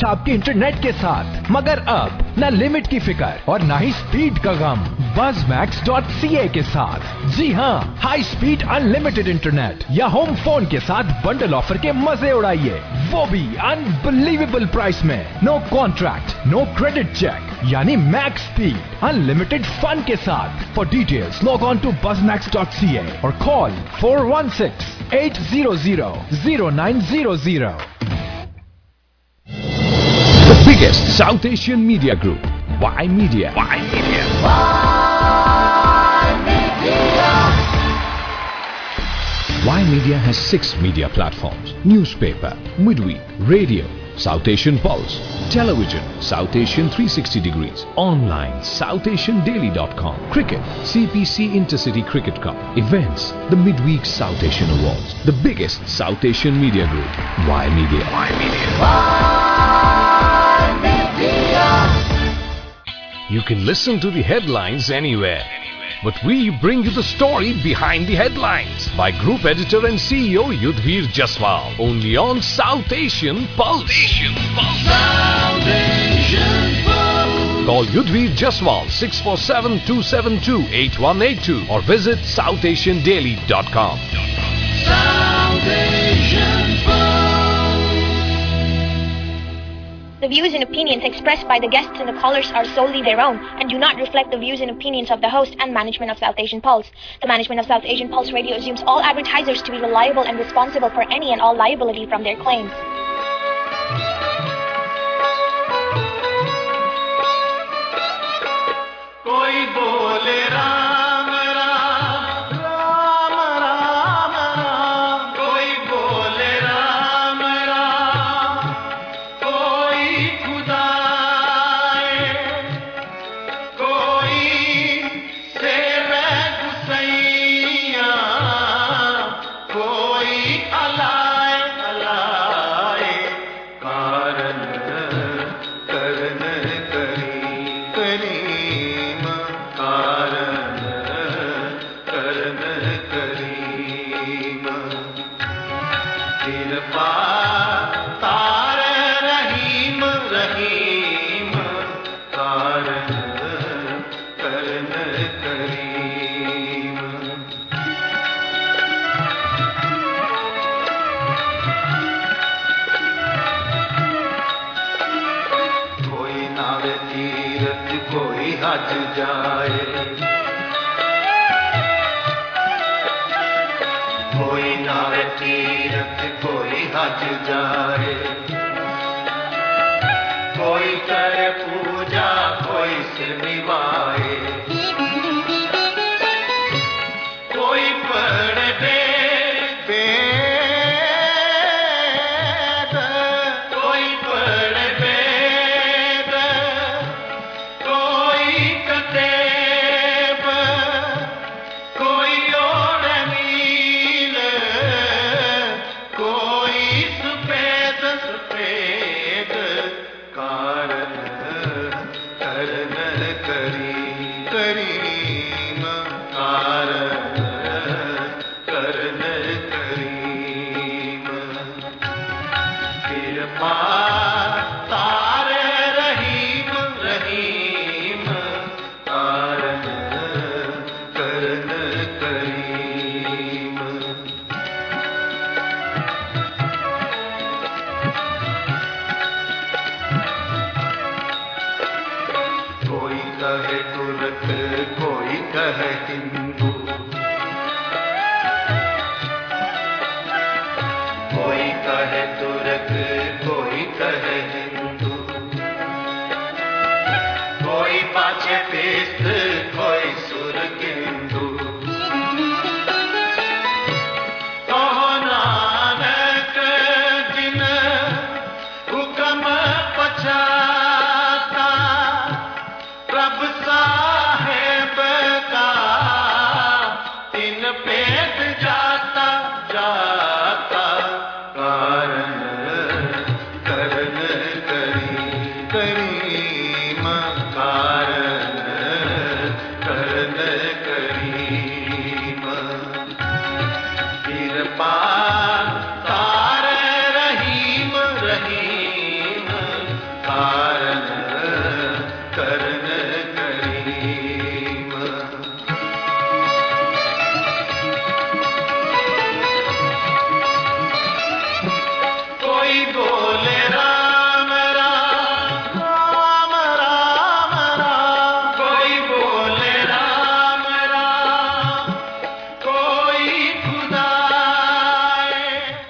आपके इंटरनेट के साथ, मगर अब न लिमिट की फिक्र और न ही स्पीड का गम। buzzmax.ca के साथ। जी हाँ, हाई स्पीड अनलिमिटेड इंटरनेट या होम फोन के साथ बंडल ऑफर के मजे उड़ाइए, वो भी अनबिलीवेबल प्राइस में। No contract, no credit check, यानी मैक्स स्पीड अनलिमिटेड फन के साथ। For details log on to buzzmax.ca और call 416-800-0900। The biggest South Asian media group, Y Media. Y Media. Y Media has 6 media platforms: newspaper, midweek, radio, South Asian Pulse, television, South Asian 360 degrees, online, SouthAsianDaily.com, cricket, CPC Intercity Cricket Cup, events, the midweek South Asian Awards, the biggest South Asian media group, Y Media. Y Media. You can listen to the headlines anywhere, but we bring you the story behind the headlines by Group Editor and CEO Yudhvir Jaswal, only on South Asian Pulse. South Asian Pulse. Call Yudhvir Jaswal 647-272-8182 or visit SouthAsianDaily.com. South Asian Pulse. The views and opinions expressed by the guests and the callers are solely their own and do not reflect the views and opinions of the host and management of South Asian Pulse. The management of South Asian Pulse Radio assumes all advertisers to be reliable and responsible for any and all liability from their claims. कोई बोले राम राम राम राम राम, कोई बोले राम राम, कोई खुदाए, कोई सेवे गुसैया, कोई अलाए अलाए, कारण करन करी करीम, कारण करन करीम, कृपा तार रहीम रहीम, कारण करन करीम। कोई नावे तीरथ कोई हज जाए, कोई नावे तीरथ कोई हज जाए, कोई करे पूजा कोई सिर निभाए, कोई पढ़े वेद, कोई पढ़े वेद, कोई कतेब, कोई और नील, कोई सफेद सफेद, कारण करन करी करीम, कारण करन करीम, कृपा तार रहीम रहीम, कारण करन करीम। कोई कहे तुर्क कोई कहे हिंदू, कोई कहे तुर्क कोई कहे हिंदू, कोई पाछे तीर्थ कोई सुर किंदू, कहो नानक जिन हुक्म पछाता, प्रभ साहेब का तिन पेट जाता जाता, कारण करन करी करीम, कारण धारण करन करीम। कोई बोले राम राम राम राम राम, कोई बोले राम राम, कोई खुदाए।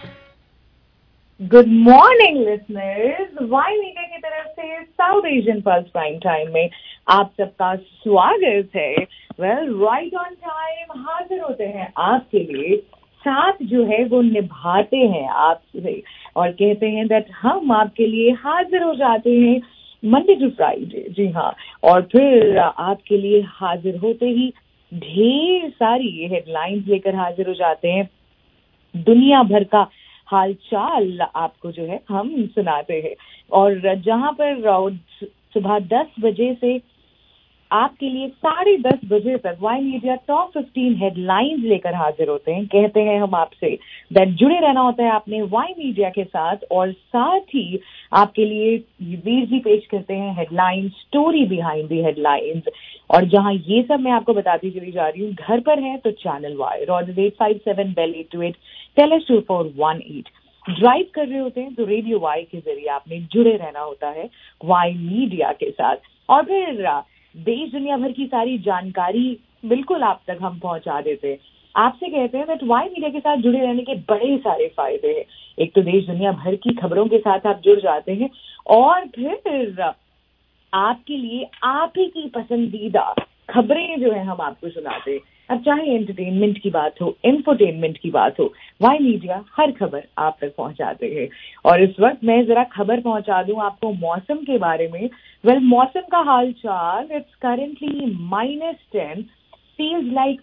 Good morning listeners, Y media की तरफ से South Asian Pulse prime time में आप सबका स्वागत है। वेल, राइट ऑन टाइम हाजिर होते हैं आपके लिए, साथ जो है वो निभाते हैं आपसे और कहते हैं दैट हम आपके लिए हाजिर हो जाते हैं मंडे टू फ्राइडे। जी हाँ, और फिर आपके लिए हाजिर होते ही ढेर सारी हेडलाइंस लेकर हाजिर हो जाते हैं। दुनिया भर का हालचाल आपको जो है हम सुनाते हैं, और जहां पर सुबह 10 बजे से आपके लिए 10:30 बजे तक वाई मीडिया टॉप 15 हेडलाइंस लेकर हाजिर होते हैं। कहते हैं हम आपसे दैट जुड़े रहना होता है आपने वाई मीडिया के साथ, और साथ ही आपके लिए वीर जी पेश करते हैं headlines, story behind the headlines. और जहां ये सब मैं आपको बताती चली जा रही हूँ, घर पर है तो channel Y, order 857 Bell 828 Telus 2418। Drive कर रहे होते हैं तो रेडियो वाई के जरिए आपने जुड़े रहना होता है वाई मीडिया के साथ। और फिर देश दुनिया भर की सारी जानकारी बिल्कुल आप तक हम पहुंचा देते हैं। आपसे कहते हैं दैट वाई मीडिया के साथ जुड़े रहने के बड़े सारे फायदे हैं। एक तो देश दुनिया भर की खबरों के साथ आप जुड़ जाते हैं, और फिर आपके लिए आप ही की पसंदीदा खबरें जो है हम आपको सुनाते हैं। अब चाहे एंटरटेनमेंट की बात हो, इंफोटेनमेंट की बात हो, वाई मीडिया हर खबर आप तक पहुंचाते हैं। और इस वक्त मैं जरा खबर पहुंचा दूं आपको मौसम के बारे में। वेल, मौसम का हाल चाल, इट्स करेंटली -10, फील्स लाइक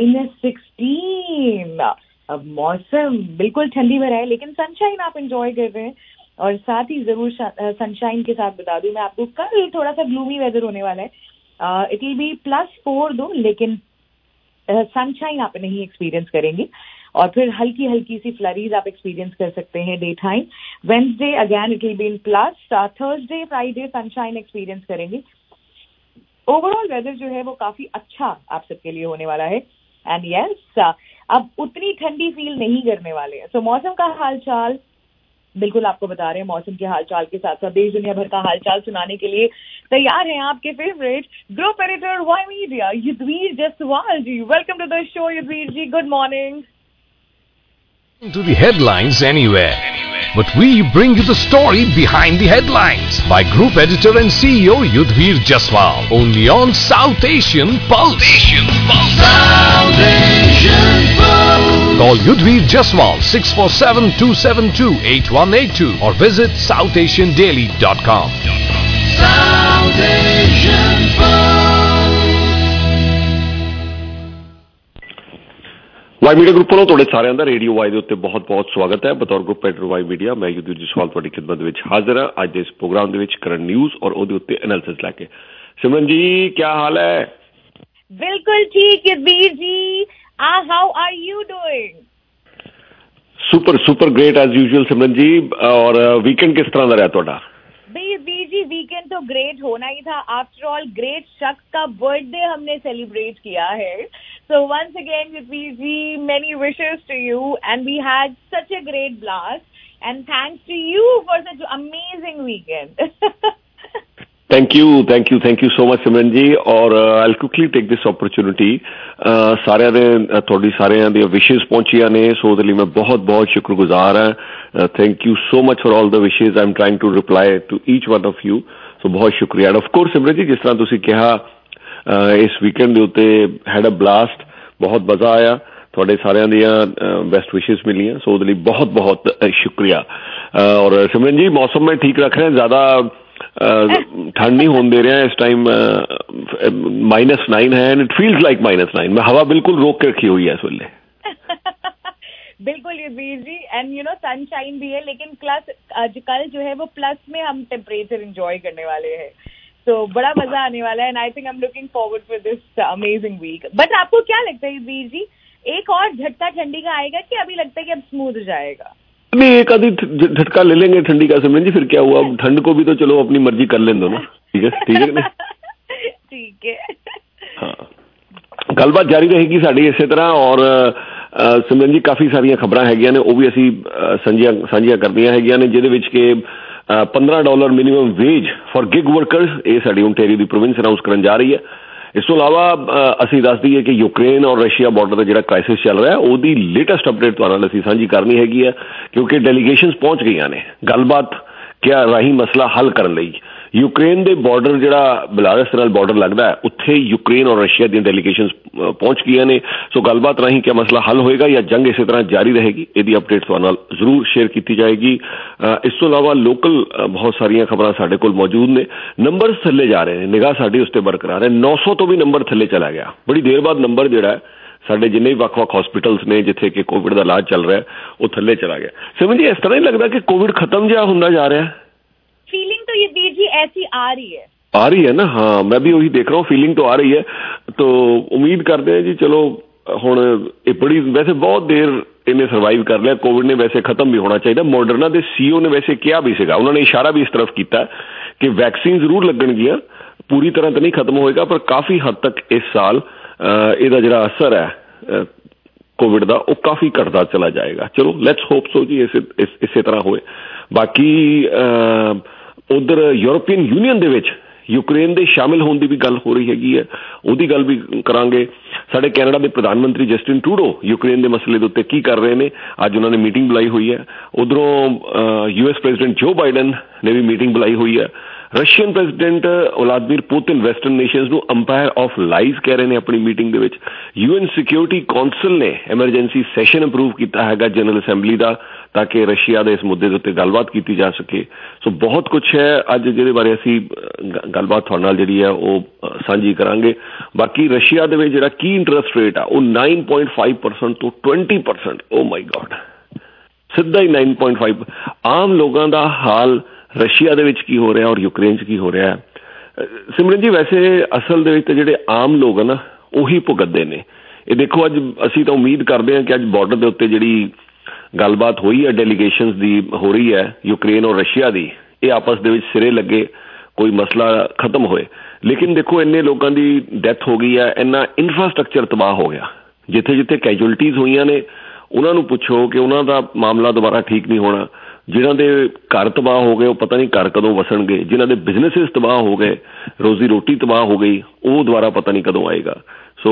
-16। अब मौसम बिल्कुल ठंडी में है, लेकिन सनशाइन आप एंजॉय कर रहे हैं। और साथ ही जरूर सनशाइन के साथ बता दूं मैं आपको, कल थोड़ा सा ग्लूमी वेदर होने वाला है। इट विल बी +4 दो, लेकिन सनशाइन आप नहीं एक्सपीरियंस करेंगे। और फिर हल्की हल्की सी फ्लरीज आप एक्सपीरियंस कर सकते हैं day time. Wednesday again it will be in plus, Thursday Friday sunshine experience करेंगे। ओवरऑल वेदर जो है वो काफी अच्छा आप सबके लिए होने वाला है। एंड यस, अब उतनी ठंडी फील नहीं करने वाले हैं। सो मौसम का हालचाल बिल्कुल आपको बता रहे हैं। मौसम के हालचाल के साथ साथ देश दुनिया भर का हालचाल सुनाने के लिए तैयार हैं आपके favourite group editor Y media Yudhvir Jaswal ji. Welcome to the show Yudhvir ji, good morning. To the headlines anywhere, but we bring you the story behind the headlines by Group Editor and CEO Yudhvir Jaswal, only on South Asian Pulse. South Asian Pulse. Call Yudhvir Jaswal 647-272-8182 or visit southasiandaily.com. South Asian Pulse. Y media group ਵੱਲੋਂ ਤੁਹਾਡੇ ਸਾਰਿਆਂ ਦਾ radio Y ਦੇ ਉੱਤੇ ਬਹੁਤ-ਬਹੁਤ ਸਵਾਗਤ ਹੈ। ਬਤੌਰ group editor Y media ਮੈਂ ਯੁਧਵੀਰ ਜਸਵਾਲ ਤੁਹਾਡੀ ਖਿਦਮਤ ਵਿੱਚ ਹਾਜ਼ਰ ਹਾਂ ਅੱਜ ਦੇ ਇਸ ਪ੍ਰੋਗਰਾਮ ਦੇ ਵਿੱਚ ਕਰੰਟ ਨਿਊਜ਼ ਔਰ ਉਹਦੇ ਉੱਤੇ ਐਨਾਲਿਸਿਸ ਲੈ ਕੇ। ਸਿਮਰਨ ਜੀ ਕੀ ਹਾਲ ਹੈ? बिल्कुल ठीक Yudhvir ji, how are you doing? Super great as usual Simran ji. और वीकेंड किस तरह का रहा ਤੁਹਾਡਾ? युद्धवीर जी वीकेंड तो ग्रेट होना ही था। आफ्टर ऑल ग्रेट शख्स का बर्थडे हमने सेलिब्रेट किया है। So once again Yudhvir ji, many wishes to you and we had such a great blast and thanks to you for such amazing weekend. Thank you so much Simran ji. और I quickly take this opportunity, सारिਆਂ ਦੇ ਤੁਹਾਡੀ ਸਾਰਿਆਂ ਦੀਆਂ ਵਿਸ਼ੇਸ ਪਹੁੰਚੀਆਂ ਨੇ, ਸੋ ਉਹਦੇ ਲਈ ਮੈਂ ਬਹੁਤ ਸ਼ੁਕਰਗੁਜ਼ਾਰ ਹਾਂ। Thank you so much for all the wishes. I am trying to reply to each one of you, so बहुत शुक्रिया। ऑफ कोर्स सिमरन जी, जिस तरह तुसीं कहा इस वीकेंड ਦੇ ਉੱਤੇ हैड अ ब्लास्ट, बहुत मज़ा आया, ਤੁਹਾਡੇ ਸਾਰਿਆਂ ਦੀਆਂ बेस्ट विशेज मिलियां, सो ਉਹਦੇ ਲਈ बहुत शुक्रिया। और सिमरन जी मौसम में ठीक रख रहे हैं, ज़्यादा ठंड नहीं होने दे रहे हैं इस टाइम। -9 है एंड इट फील्स लाइक -9। मैं हवा बिल्कुल रोक के रखी हुई है इस वेले। बिल्कुल Yudhvir ji, and you know sunshine भी है, लेकिन कल जो है वो प्लस में हम टेम्परेचर एंजॉय करने वाले हैं। तो बड़ा मजा आने वाला है and I think I am looking forward for this amazing week. But आपको क्या लगता है युद्धवीर जी, एक और झटका ठंडी का आएगा कि अभी लगता है कि अब स्मूथ जाएगा? नहीं, एक आधी झटका ले लेंगे ठंडी का सिमरन जी, फिर क्या हुआ, ठंड को भी तो चलो अपनी मर्जी कर लें दो ना। ठीक है, ठीक है नहीं, ठीक है। हाँ, गलबात जारी रहेगी साड़ी इसे तरह। और सिमरन जी काफ़ी सारियां खबरां हैगियां ने, वो भी ਅਸੀਂ ਸਾਂਝੀਆਂ ਕਰਨੀਆਂ ਹੈਗੀਆਂ ਨੇ, ਜਿਹਦੇ ਵਿੱਚ ਕਿ $15 minimum wage for gig workers, ਇਹ ਸਾਡੀ ਓਨਟਾਰੀਓ ਦੀ ਪ੍ਰੋਵਿੰਸ ਅਨਾਉਂਸ ਕਰਨ ਜਾ ਰਹੀ ਹੈ। ਇਸ ਤੋਂ ਇਲਾਵਾ ਅਸੀਂ ਦੱਸ ਦਈਏ ਕਿ ਯੂਕਰੇਨ ਔਰ ਰਸ਼ੀਆ ਬਾਰਡਰ ਦਾ ਜਿਹੜਾ ਕ੍ਰਾਈਸਿਸ ਚੱਲ ਰਿਹਾ, ਉਹਦੀ ਲੇਟੈਸਟ ਅਪਡੇਟ ਤੁਹਾਡੇ ਨਾਲ ਅਸੀਂ ਸਾਂਝੀ ਕਰਨੀ ਹੈਗੀ ਹੈ, ਕਿਉਂਕਿ ਡੈਲੀਗੇਸ਼ਨਸ ਪਹੁੰਚ ਗਈਆਂ ਨੇ ਗੱਲਬਾਤ ਕਿਆ ਰਾਹੀਂ ਮਸਲਾ ਹੱਲ ਕਰਨ ਲਈ। ਯੂਕਰੇਨ ਦੇ ਬਾਰਡਰ ਜਿਹੜਾ ਬੇਲਾਰਸ ਨਾਲ ਬਾਰਡਰ ਲੱਗਦਾ, ਉੱਥੇ ਯੂਕਰੇਨ ਔਰ ਰਸ਼ੀਆ ਦੀਆਂ ਡੈਲੀਗੇਸ਼ਨਸ ਪਹੁੰਚ ਗਈਆਂ ਨੇ। ਸੋ ਗੱਲਬਾਤ ਰਾਹੀਂ ਕਿਆ ਮਸਲਾ ਹੱਲ ਹੋਏਗਾ ਜਾਂ ਜੰਗ ਇਸੇ ਤਰ੍ਹਾਂ ਜਾਰੀ ਰਹੇਗੀ, ਇਹਦੀ ਅਪਡੇਟ ਤੁਹਾਡੇ ਨਾਲ ਜ਼ਰੂਰ ਸ਼ੇਅਰ ਕੀਤੀ ਜਾਏਗੀ। ਇਸ ਤੋਂ ਇਲਾਵਾ ਲੋਕਲ ਬਹੁਤ ਸਾਰੀਆਂ ਖਬਰਾਂ ਸਾਡੇ ਕੋਲ ਮੌਜੂਦ ਨੇ। ਨੰਬਰ ਥੱਲੇ ਜਾ ਰਹੇ ਨੇ, ਨਿਗਾਹ ਸਾਡੀ ਉਸ 'ਤੇ ਬਰਕਰਾਰ ਹੈ। 900 ਤੋਂ ਵੀ ਨੰਬਰ ਥੱਲੇ ਚਲਾ ਗਿਆ, ਬੜੀ ਦੇਰ ਬਾਅਦ ਨੰਬਰ ਜਿਹੜਾ ਸਾਡੇ ਜਿੰਨੇ ਵੀ ਵੱਖ-ਵੱਖ ਹਸਪੀਟਲਸ ਨੇ ਜਿੱਥੇ ਕਿ ਕੋਵਿਡ ਦਾ ਇਲਾਜ ਚੱਲ ਰਿਹਾ, ਉਹ ਥੱਲੇ ਚਲਾ ਗਿਆ। ਸਿਮਰਨ ਜੀ, ਇਸ ਤਰ੍ਹਾਂ ਹੀ ਲੱਗਦਾ ਕਿ ਕੋਵਿਡ ਖਤਮ ਜਿਹਾ ਹੁੰਦਾ ਜਾ ਰਿਹਾ। फीलिंग तो ये बीर जी ऐसी आ रही है ना। हाँ, मैं भी वही देख रहा हूँ, फीलिंग तो आ रही है। तो उम्मीद करते हैं जी, चलो ਹੁਣ ਇਹ ਬੜੀ ਵੈਸੇ ਬਹੁਤ ਦੇਰ ਇਹਨੇ ਸਰਵਾਈਵ ਕਰ ਲਿਆ ਕੋਵਿਡ ਨੇ, ਵੈਸੇ ਖਤਮ ਵੀ ਹੋਣਾ ਚਾਹੀਦਾ। ਮੋਡਰਨਾ ਦੇ CEO ਨੇ ਵੈਸੇ ਕਿਹਾ ਵੀ ਸੀਗਾ, ਉਹਨਾਂ ਨੇ ਇਸ਼ਾਰਾ ਵੀ ਇਸ ਤਰਫ ਕੀਤਾ ਕਿ ਵੈਕਸੀਨ ਜ਼ਰੂਰ ਲੱਗਣਗੀਆਂ, ਪੂਰੀ ਤਰ੍ਹਾਂ ਤਾਂ ਨਹੀਂ ਖਤਮ ਹੋਏਗਾ, ਪਰ ਕਾਫੀ ਹੱਦ ਤੱਕ ਇਸ ਸਾਲ ਇਹਦਾ ਜਿਹੜਾ ਅਸਰ ਹੈ ਕੋਵਿਡ ਦਾ, ਉਹ ਕਾਫੀ ਘਟਦਾ ਚਲਾ ਜਾਏਗਾ। ਚਲੋ ਲੈਟਸ ਹੋਪ ਸੋ ਜੀ ਇਸੇ ਤਰ੍ਹਾਂ ਹੋਏ। ਬਾਕੀ ਉਧਰ ਯੂਰੋਪੀਅਨ ਯੂਨੀਅਨ ਦੇ ਵਿੱਚ ਯੂਕਰੇਨ ਦੇ ਸ਼ਾਮਿਲ ਹੋਣ ਦੀ ਵੀ ਗੱਲ ਹੋ ਰਹੀ ਹੈਗੀ ਹੈ, ਉਹਦੀ ਗੱਲ ਵੀ ਕਰਾਂਗੇ। ਸਾਡੇ ਕੈਨੇਡਾ ਦੇ ਪ੍ਰਧਾਨ ਮੰਤਰੀ ਜਸਟਿਨ ਟਰੂਡੋ ਯੂਕਰੇਨ ਦੇ ਮਸਲੇ ਦੇ ਉੱਤੇ ਕੀ ਕਰ ਰਹੇ ਨੇ, ਅੱਜ ਉਹਨਾਂ ਨੇ ਮੀਟਿੰਗ ਬੁਲਾਈ ਹੋਈ ਹੈ। ਉਧਰੋਂ US ਪ੍ਰੈਜ਼ੀਡੈਂਟ ਜੋ ਬਾਈਡਨ ਨੇ ਵੀ ਮੀਟਿੰਗ ਬੁਲਾਈ ਹੋਈ ਹੈ। Russian president Vladimir Putin western nations ਨੂੰ ਅੰਪਾਇਰ ਆਫ ਲਾਈਜ਼ ਕਹਿ ਰਹੇ ਨੇ ਆਪਣੀ ਮੀਟਿੰਗ ਦੇ ਵਿੱਚ। UN ਸਿਕਿਉਰਿਟੀ ਕੌਂਸਲ ਨੇ ਐਮਰਜੈਂਸੀ ਸੈਸ਼ਨ ਅਪਰੂਵ ਕੀਤਾ ਹੈਗਾ ਜਨਰਲ ਅਸੈਂਬਲੀ ਦਾ, ਤਾਂ ਕਿ ਰਸ਼ੀਆ ਦੇ ਇਸ ਮੁੱਦੇ ਦੇ ਉੱਤੇ ਗੱਲਬਾਤ ਕੀਤੀ ਜਾ ਸਕੇ। ਸੋ ਬਹੁਤ ਕੁਛ ਹੈ ਅੱਜ ਜਿਹਦੇ ਬਾਰੇ ਅਸੀਂ ਗੱਲਬਾਤ ਤੁਹਾਡੇ ਨਾਲ ਜਿਹੜੀ ਹੈ ਉਹ ਸਾਂਝੀ ਕਰਾਂਗੇ। ਬਾਕੀ ਰਸ਼ੀਆ ਦੇ ਵਿੱਚ ਜਿਹੜਾ ਕੀ ਇੰਟਰਸਟ ਰੇਟ ਆ ਉਹ 9.5% ਤੋਂ 20%, ਓ ਮਾਈ ਗॉड, ਸਿੱਧਾ ਹੀ 9.5। ਆਮ ਲੋਕਾਂ ਦਾ ਹਾਲ ਰਸ਼ੀਆ ਦੇ ਵਿੱਚ ਕੀ ਹੋ ਰਿਹਾ ਔਰ ਯੂਕਰੇਨ 'ਚ ਕੀ ਹੋ ਰਿਹਾ ਸਿਮਰਨ ਜੀ? ਵੈਸੇ ਅਸਲ ਦੇ ਵਿੱਚ ਤਾਂ ਜਿਹੜੇ ਆਮ ਲੋਕ ਆ ਨਾ, ਉਹੀ ਭੁਗਤਦੇ ਨੇ। ਇਹ ਦੇਖੋ, ਅੱਜ ਅਸੀਂ ਤਾਂ ਉਮੀਦ ਕਰਦੇ ਹਾਂ ਕਿ ਅੱਜ ਬਾਰਡਰ ਦੇ ਉੱਤੇ ਜਿਹੜੀ ਗੱਲਬਾਤ ਹੋਈ ਹੈ ਡੈਲੀਗੇਸ਼ਨਸ ਦੀ ਹੋ ਰਹੀ ਹੈ ਯੂਕਰੇਨ ਔਰ ਰਸ਼ੀਆ ਦੀ, ਇਹ ਆਪਸ ਦੇ ਵਿੱਚ ਸਿਰੇ ਲੱਗੇ, ਕੋਈ ਮਸਲਾ ਖਤਮ ਹੋਏ। ਲੇਕਿਨ ਦੇਖੋ, ਇੰਨੇ ਲੋਕਾਂ ਦੀ ਡੈਥ ਹੋ ਗਈ ਹੈ, ਇੰਨਾ ਇਨਫਰਾਸਟਰਕਚਰ ਤਬਾਹ ਹੋ ਗਿਆ। ਜਿੱਥੇ ਜਿੱਥੇ ਕੈਜੁਅਲਟੀਜ਼ ਹੋਈਆਂ ਨੇ ਉਹਨਾਂ ਨੂੰ ਪੁੱਛੋ ਕਿ ਉਹਨਾਂ ਦਾ ਮਾਮਲਾ ਦੁਬਾਰਾ ਠੀਕ ਨਹੀਂ ਹੋਣਾ। ਜਿਨ੍ਹਾਂ ਦੇ ਘਰ ਤਬਾਹ ਹੋ ਗਏ, ਉਹ ਪਤਾ ਨਹੀਂ ਘਰ ਕਦੋਂ ਵਸਣਗੇ। ਜਿਨ੍ਹਾਂ ਦੇ ਬਿਜ਼ਨਸਿਸ ਤਬਾਹ ਹੋ ਗਏ, ਰੋਜ਼ੀ ਰੋਟੀ ਤਬਾਹ ਹੋ ਗਈ, ਉਹ ਦੁਬਾਰਾ ਪਤਾ ਨਹੀਂ ਕਦੋਂ ਆਏਗਾ। ਸੋ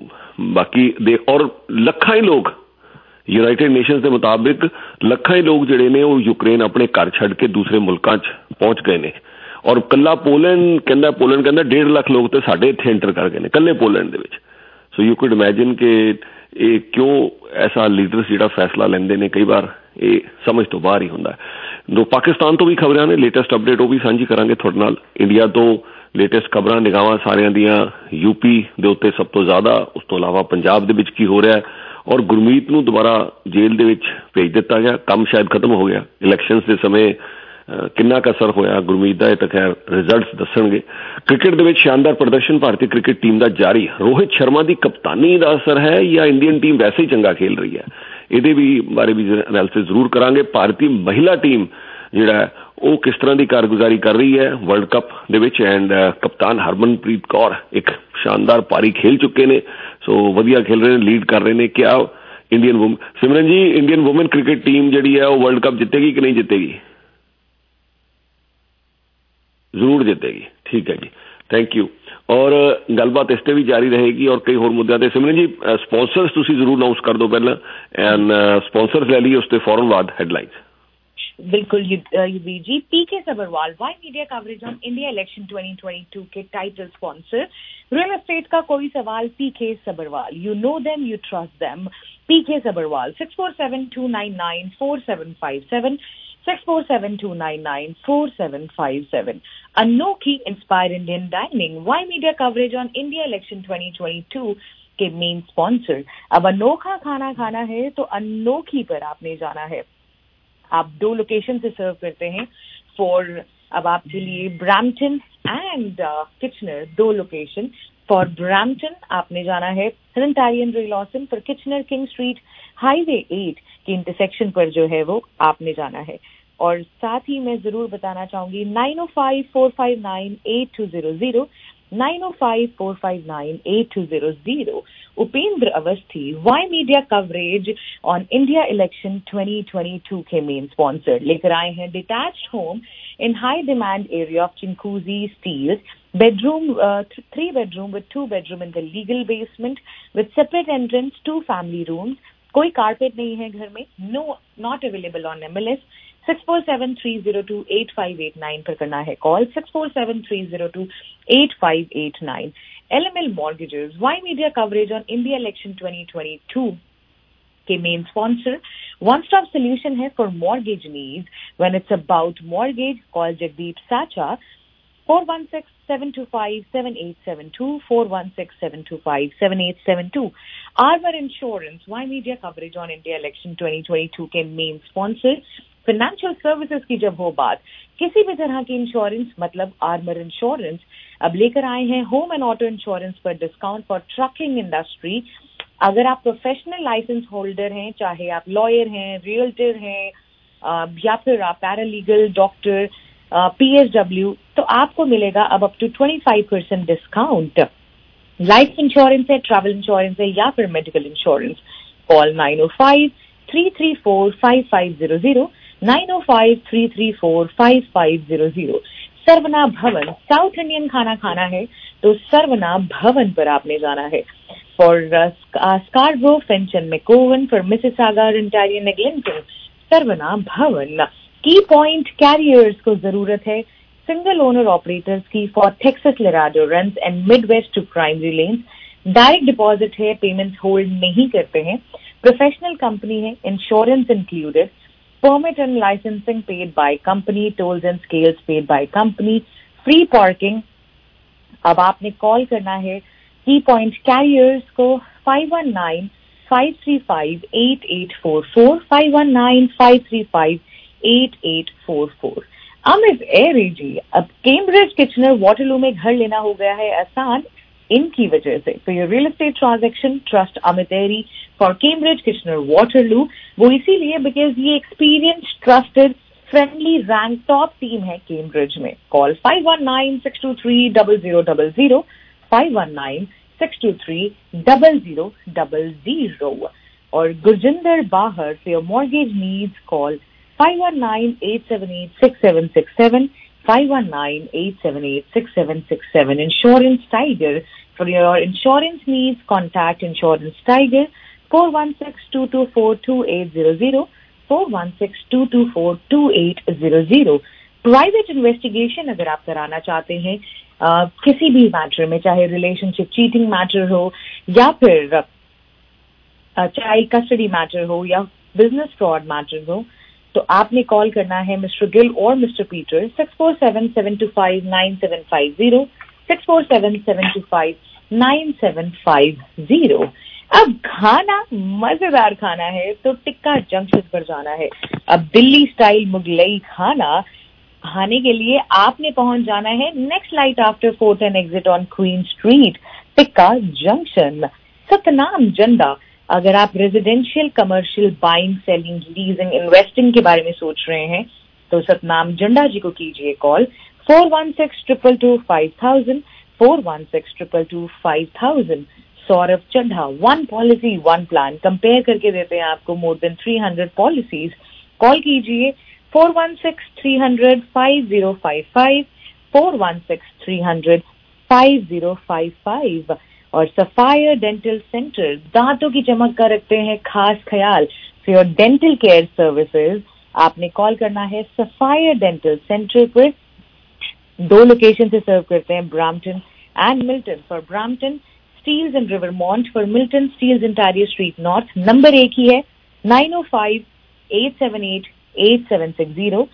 ਬਾਕੀ ਦੇ ਔਰ ਲੱਖਾਂ ਹੀ ਲੋਕ, ਯੂਨਾਈਟਿਡ ਨੇਸ਼ਨਸ ਦੇ ਮੁਤਾਬਿਕ ਲੱਖਾਂ ਹੀ ਲੋਕ ਜਿਹੜੇ ਨੇ ਉਹ ਯੂਕਰੇਨ ਆਪਣੇ ਘਰ ਛੱਡ ਕੇ ਦੂਸਰੇ ਮੁਲਕਾਂ 'ਚ ਪਹੁੰਚ ਗਏ ਨੇ। ਔਰ ਕੱਲਾ ਪੋਲੈਂਡ ਕਹਿੰਦਾ 1.5 ਲੱਖ ਲੋਕ ਤੇ ਸਾਡੇ ਇੱਥੇ ਐਂਟਰ ਕਰ ਗਏ ਨੇ ਕੱਲੇ ਪੋਲੈਂਡ ਦੇ ਵਿੱਚ। ਸੋ ਯੂ ਕੁਡ ਇਮੈਜਿਨ ਕਿ ਇਹ ਕਿਉਂ ਐਸਾ ਲੀਡਰਸ ਜਿਹੜਾ ਫੈਸਲਾ ਲੈਂਦੇ ਨੇ, ਕਈ ਵਾਰ ਇਹ ਸਮਝ ਤੋਂ ਬਾਹਰ ਹੀ ਹੁੰਦਾ। ਪਾਕਿਸਤਾਨ ਤੋਂ ਵੀ ਖਬਰਾਂ ਨੇ, ਲੇਟੈਸਟ ਅਪਡੇਟ ਉਹ ਵੀ ਸਾਂਝੀ ਕਰਾਂਗੇ ਤੁਹਾਡੇ ਨਾਲ। ਇੰਡੀਆ ਤੋਂ ਲੇਟੈਸਟ ਖਬਰਾਂ, ਨਿਗਾਹਾਂ ਸਾਰਿਆਂ ਦੀਆਂ UP ਦੇ ਉੱਤੇ ਸਭ ਤੋਂ ਜ਼ਿਆਦਾ, ਉਸ ਤੋਂ ਇਲਾਵਾ ਪੰਜਾਬ ਦੇ ਵਿੱਚ ਕੀ ਹੋ ਰਿਹਾ। ਔਰ ਗੁਰਮੀਤ ਨੂੰ ਦੁਬਾਰਾ ਜੇਲ੍ਹ ਦੇ ਵਿੱਚ ਭੇਜ ਦਿੱਤਾ ਗਿਆ, ਕੰਮ ਸ਼ਾਇਦ ਖਤਮ ਹੋ ਗਿਆ। ਇਲੈਕਸ਼ਨਸ ਦੇ ਸਮੇਂ ਕਿੰਨਾ ਕੁ ਅਸਰ ਹੋਇਆ ਗੁਰਮੀਤ ਦਾ, ਇਹ ਤਾਂ ਖੈਰ ਰਿਜ਼ਲਟਸ ਦੱਸਣਗੇ। ਕ੍ਰਿਕਟ ਦੇ ਵਿੱਚ ਸ਼ਾਨਦਾਰ ਪ੍ਰਦਰਸ਼ਨ ਭਾਰਤੀ ਕ੍ਰਿਕਟ ਟੀਮ ਦਾ ਜਾਰੀ। ਰੋਹਿਤ ਸ਼ਰਮਾ ਦੀ ਕਪਤਾਨੀ ਦਾ ਅਸਰ ਹੈ ਜਾਂ ਇੰਡੀਅਨ ਟੀਮ ਵੈਸੇ ਹੀ ਚੰਗਾ ਖੇਲ ਰਹੀ ਹੈ, ਇਹਦੇ ਵੀ ਬਾਰੇ ਵੀ ਐਨਾਲਿਸਿਸ ਜ਼ਰੂਰ ਕਰਾਂਗੇ। ਭਾਰਤੀ ਮਹਿਲਾ ਟੀਮ ਜਿਹੜਾ ਉਹ ਕਿਸ ਤਰ੍ਹਾਂ ਦੀ ਕਾਰਗੁਜ਼ਾਰੀ ਕਰ ਰਹੀ ਹੈ ਵਰਲਡ ਕੱਪ ਦੇ ਵਿੱਚ, ਐਂਡ ਕਪਤਾਨ ਹਰਮਨਪ੍ਰੀਤ ਕੌਰ ਇੱਕ ਸ਼ਾਨਦਾਰ ਪਾਰੀ ਖੇਲ ਚੁੱਕੇ ਨੇ। ਸੋ ਵਧੀਆ ਖੇਲ ਰਹੇ ਨੇ, ਲੀਡ ਕਰ ਰਹੇ ਨੇ। ਕਿਆ ਇੰਡੀਅਨ ਵੂਮਨ, ਸਿਮਰਨ ਜੀ, ਇੰਡੀਅਨ ਵੂਮਨ ਕ੍ਰਿਕਟ ਟੀਮ ਜਿਹੜੀ ਹੈ ਉਹ ਵਰਲਡ ਕੱਪ ਜਿੱਤੇਗੀ ਕਿ ਨਹੀਂ ਜਿੱਤੇਗੀ? ਜ਼ਰੂਰ ਜਿੱਤੇਗੀ। ਠੀਕ ਹੈ ਜੀ, ਥੈਂਕ ਯੂ। ਔਰ ਗੱਲਬਾਤ ਇਸ 'ਤੇ ਵੀ ਜਾਰੀ ਰਹੇਗੀ ਔਰ ਕਈ ਹੋਰ ਮੁੱਦਿਆਂ 'ਤੇ। ਸਿਮਰਨ ਜੀ, ਸਪਾਂਸਰਸ ਤੁਸੀਂ ਜ਼ਰੂਰ ਅਨਾਊਂਸ ਕਰ ਦਿਓ ਪਹਿਲਾਂ, ਐਂਡ ਸਪਾਂਸਰਸ ਲੈ ਲਈਏ, ਉਸ 'ਤੇ ਫੌਰਨ ਬਾਅਦ ਹੈਡਲਾਈਨਸ। बिल्कुल Yubir ji. PK Sabharwal Y media coverage on India election 2022 के टाइटल स्पॉन्सर। रियल एस्टेट का कोई सवाल, PK Sabharwal. You know them, you trust them. PK Sabharwal 6472994757 6472994757। Anokhi inspire Indian dining Y media coverage on India election 2022 के मेन स्पॉन्सर। अब अनोखा खाना खाना है तो अनोखी पर आपने जाना है। आप 2 लोकेशन से सर्व करते हैं अब आपके लिए Brampton and Kitchener 2 location. For Brampton आपने जाना है सेनेटारियन Ray Lawson, for Kitchener King Street highway 8 के इंटरसेक्शन पर जो है वो आपने जाना है। और साथ ही मैं जरूर बताना चाहूंगी 9054598200 9054598200 Upendra Awasthi Y media coverage on India election 2022 के मेन स्पॉन्सर लेकर आए हैं detached home in high demand area of Chinguacousy Steeles, bedroom 3 bedroom with 2 bedroom in the legal basement with separate entrance, 2 family rooms, कोई कारपेट नहीं है घर में, no not available on MLS। 6473028589 पर करना है call, 6473028589। LML Mortgages, Y media coverage on India election 2022 के main sponsor, one stop solution है for mortgage needs when it's about mortgage. Call Jagdeep Sacha 4167257872 4167257872। Armour insurance, Y media coverage on India election 2022 के main sponsor. Financial services की जब हो बात, किसी भी तरह की इंश्योरेंस मतलब आर्मर इंश्योरेंस अब लेकर आए हैं होम एंड ऑटो इंश्योरेंस पर डिस्काउंट फॉर ट्रकिंग इंडस्ट्री। अगर आप प्रोफेशनल लाइसेंस होल्डर हैं, चाहे आप लॉयर हैं, रियल्टर हैं या फिर आप पैरालीगल, डॉक्टर, PSW, तो आपको मिलेगा अब up to 25% discount. Life insurance है, ट्रैवल इंश्योरेंस है या फिर मेडिकल इंश्योरेंस, कॉल 905-334-5500 905-334-5500। सर्वना भवन, साउथ इंडियन खाना खाना है तो सर्वना भवन पर आपने जाना है। For Scarborough, finch and, McCowan, for Mississauga, Ontario, Eglinton, Saravana Bhavan. Key point carriers को जरूरत है सिंगल ओनर ऑपरेटर्स की for Texas Laredo runs and Midwest to primary lanes. Direct deposit है, पेमेंट्स होल्ड नहीं करते हैं, प्रोफेशनल कंपनी है, insurance included, permit and licensing paid by company, tolls and scales paid by company, free parking. अब आपने call करना है की पॉइंट कैरियर्स को 519-535-8844 519-535-8844। अमित एरी जी, अब कैम्ब्रिज किचनर वाटरलू में घर लेना हो गया है आसान इनकी वजह से। तो ये real estate transaction trust Amit Eri for Cambridge Kitchener Waterloo, वो इसीलिए बिकॉज ये experience, trusted, friendly, rank top team है कैम्ब्रिज में। कॉल 519-623-0000 519-623-0000। और गुरजिंदर बाहर for your mortgage needs call 519-878-6767 519-878-6767। Insurance Tiger, for your insurance needs contact Insurance Tiger 416-224-2800 416-224-2800। Private investigation अगर आप कराना चाहते हैं किसी भी मैटर में, चाहे रिलेशनशिप चीटिंग मैटर हो या फिर चाइल्ड कस्टडी मैटर हो या बिजनेस फ्रॉड मैटर हो, तो आपने कॉल करना है मिस्टर गिल और मिस्टर पीटर 647-725-9750 647-725-9750। अब खाना मजेदार खाना है तो टिक्का जंक्शन पर जाना है। अब दिल्ली स्टाइल मुगलई खाना खाने के लिए आपने पहुंच जाना है next light after 410 exit on Queen Street, Tikka junction, Satnam Janda. अगर आप residential, commercial, buying, selling, leasing, investing के बारे में सोच रहे हैं तो सतनाम जंडा जी को कीजिए call 416-222-5000 416-222-5000। Saurabh Chadha, one policy one plan compare करके देते हैं आपको मोर देन 300 पॉलिसीज। कॉल कीजिए 416-300-5055 416-300-5055। और सफायर डेंटल सेंटर, दांतों की चमक का रखते हैं खास ख्याल। For your dental care services आपने कॉल करना है सफायर डेंटल सेंटर पर। 2 लोकेशन से सर्व करते हैं, Brampton and Milton. For Brampton Steeles and Rivermont, for Milton Steeles Ontario Street North. Number एक ही है 905-878-8760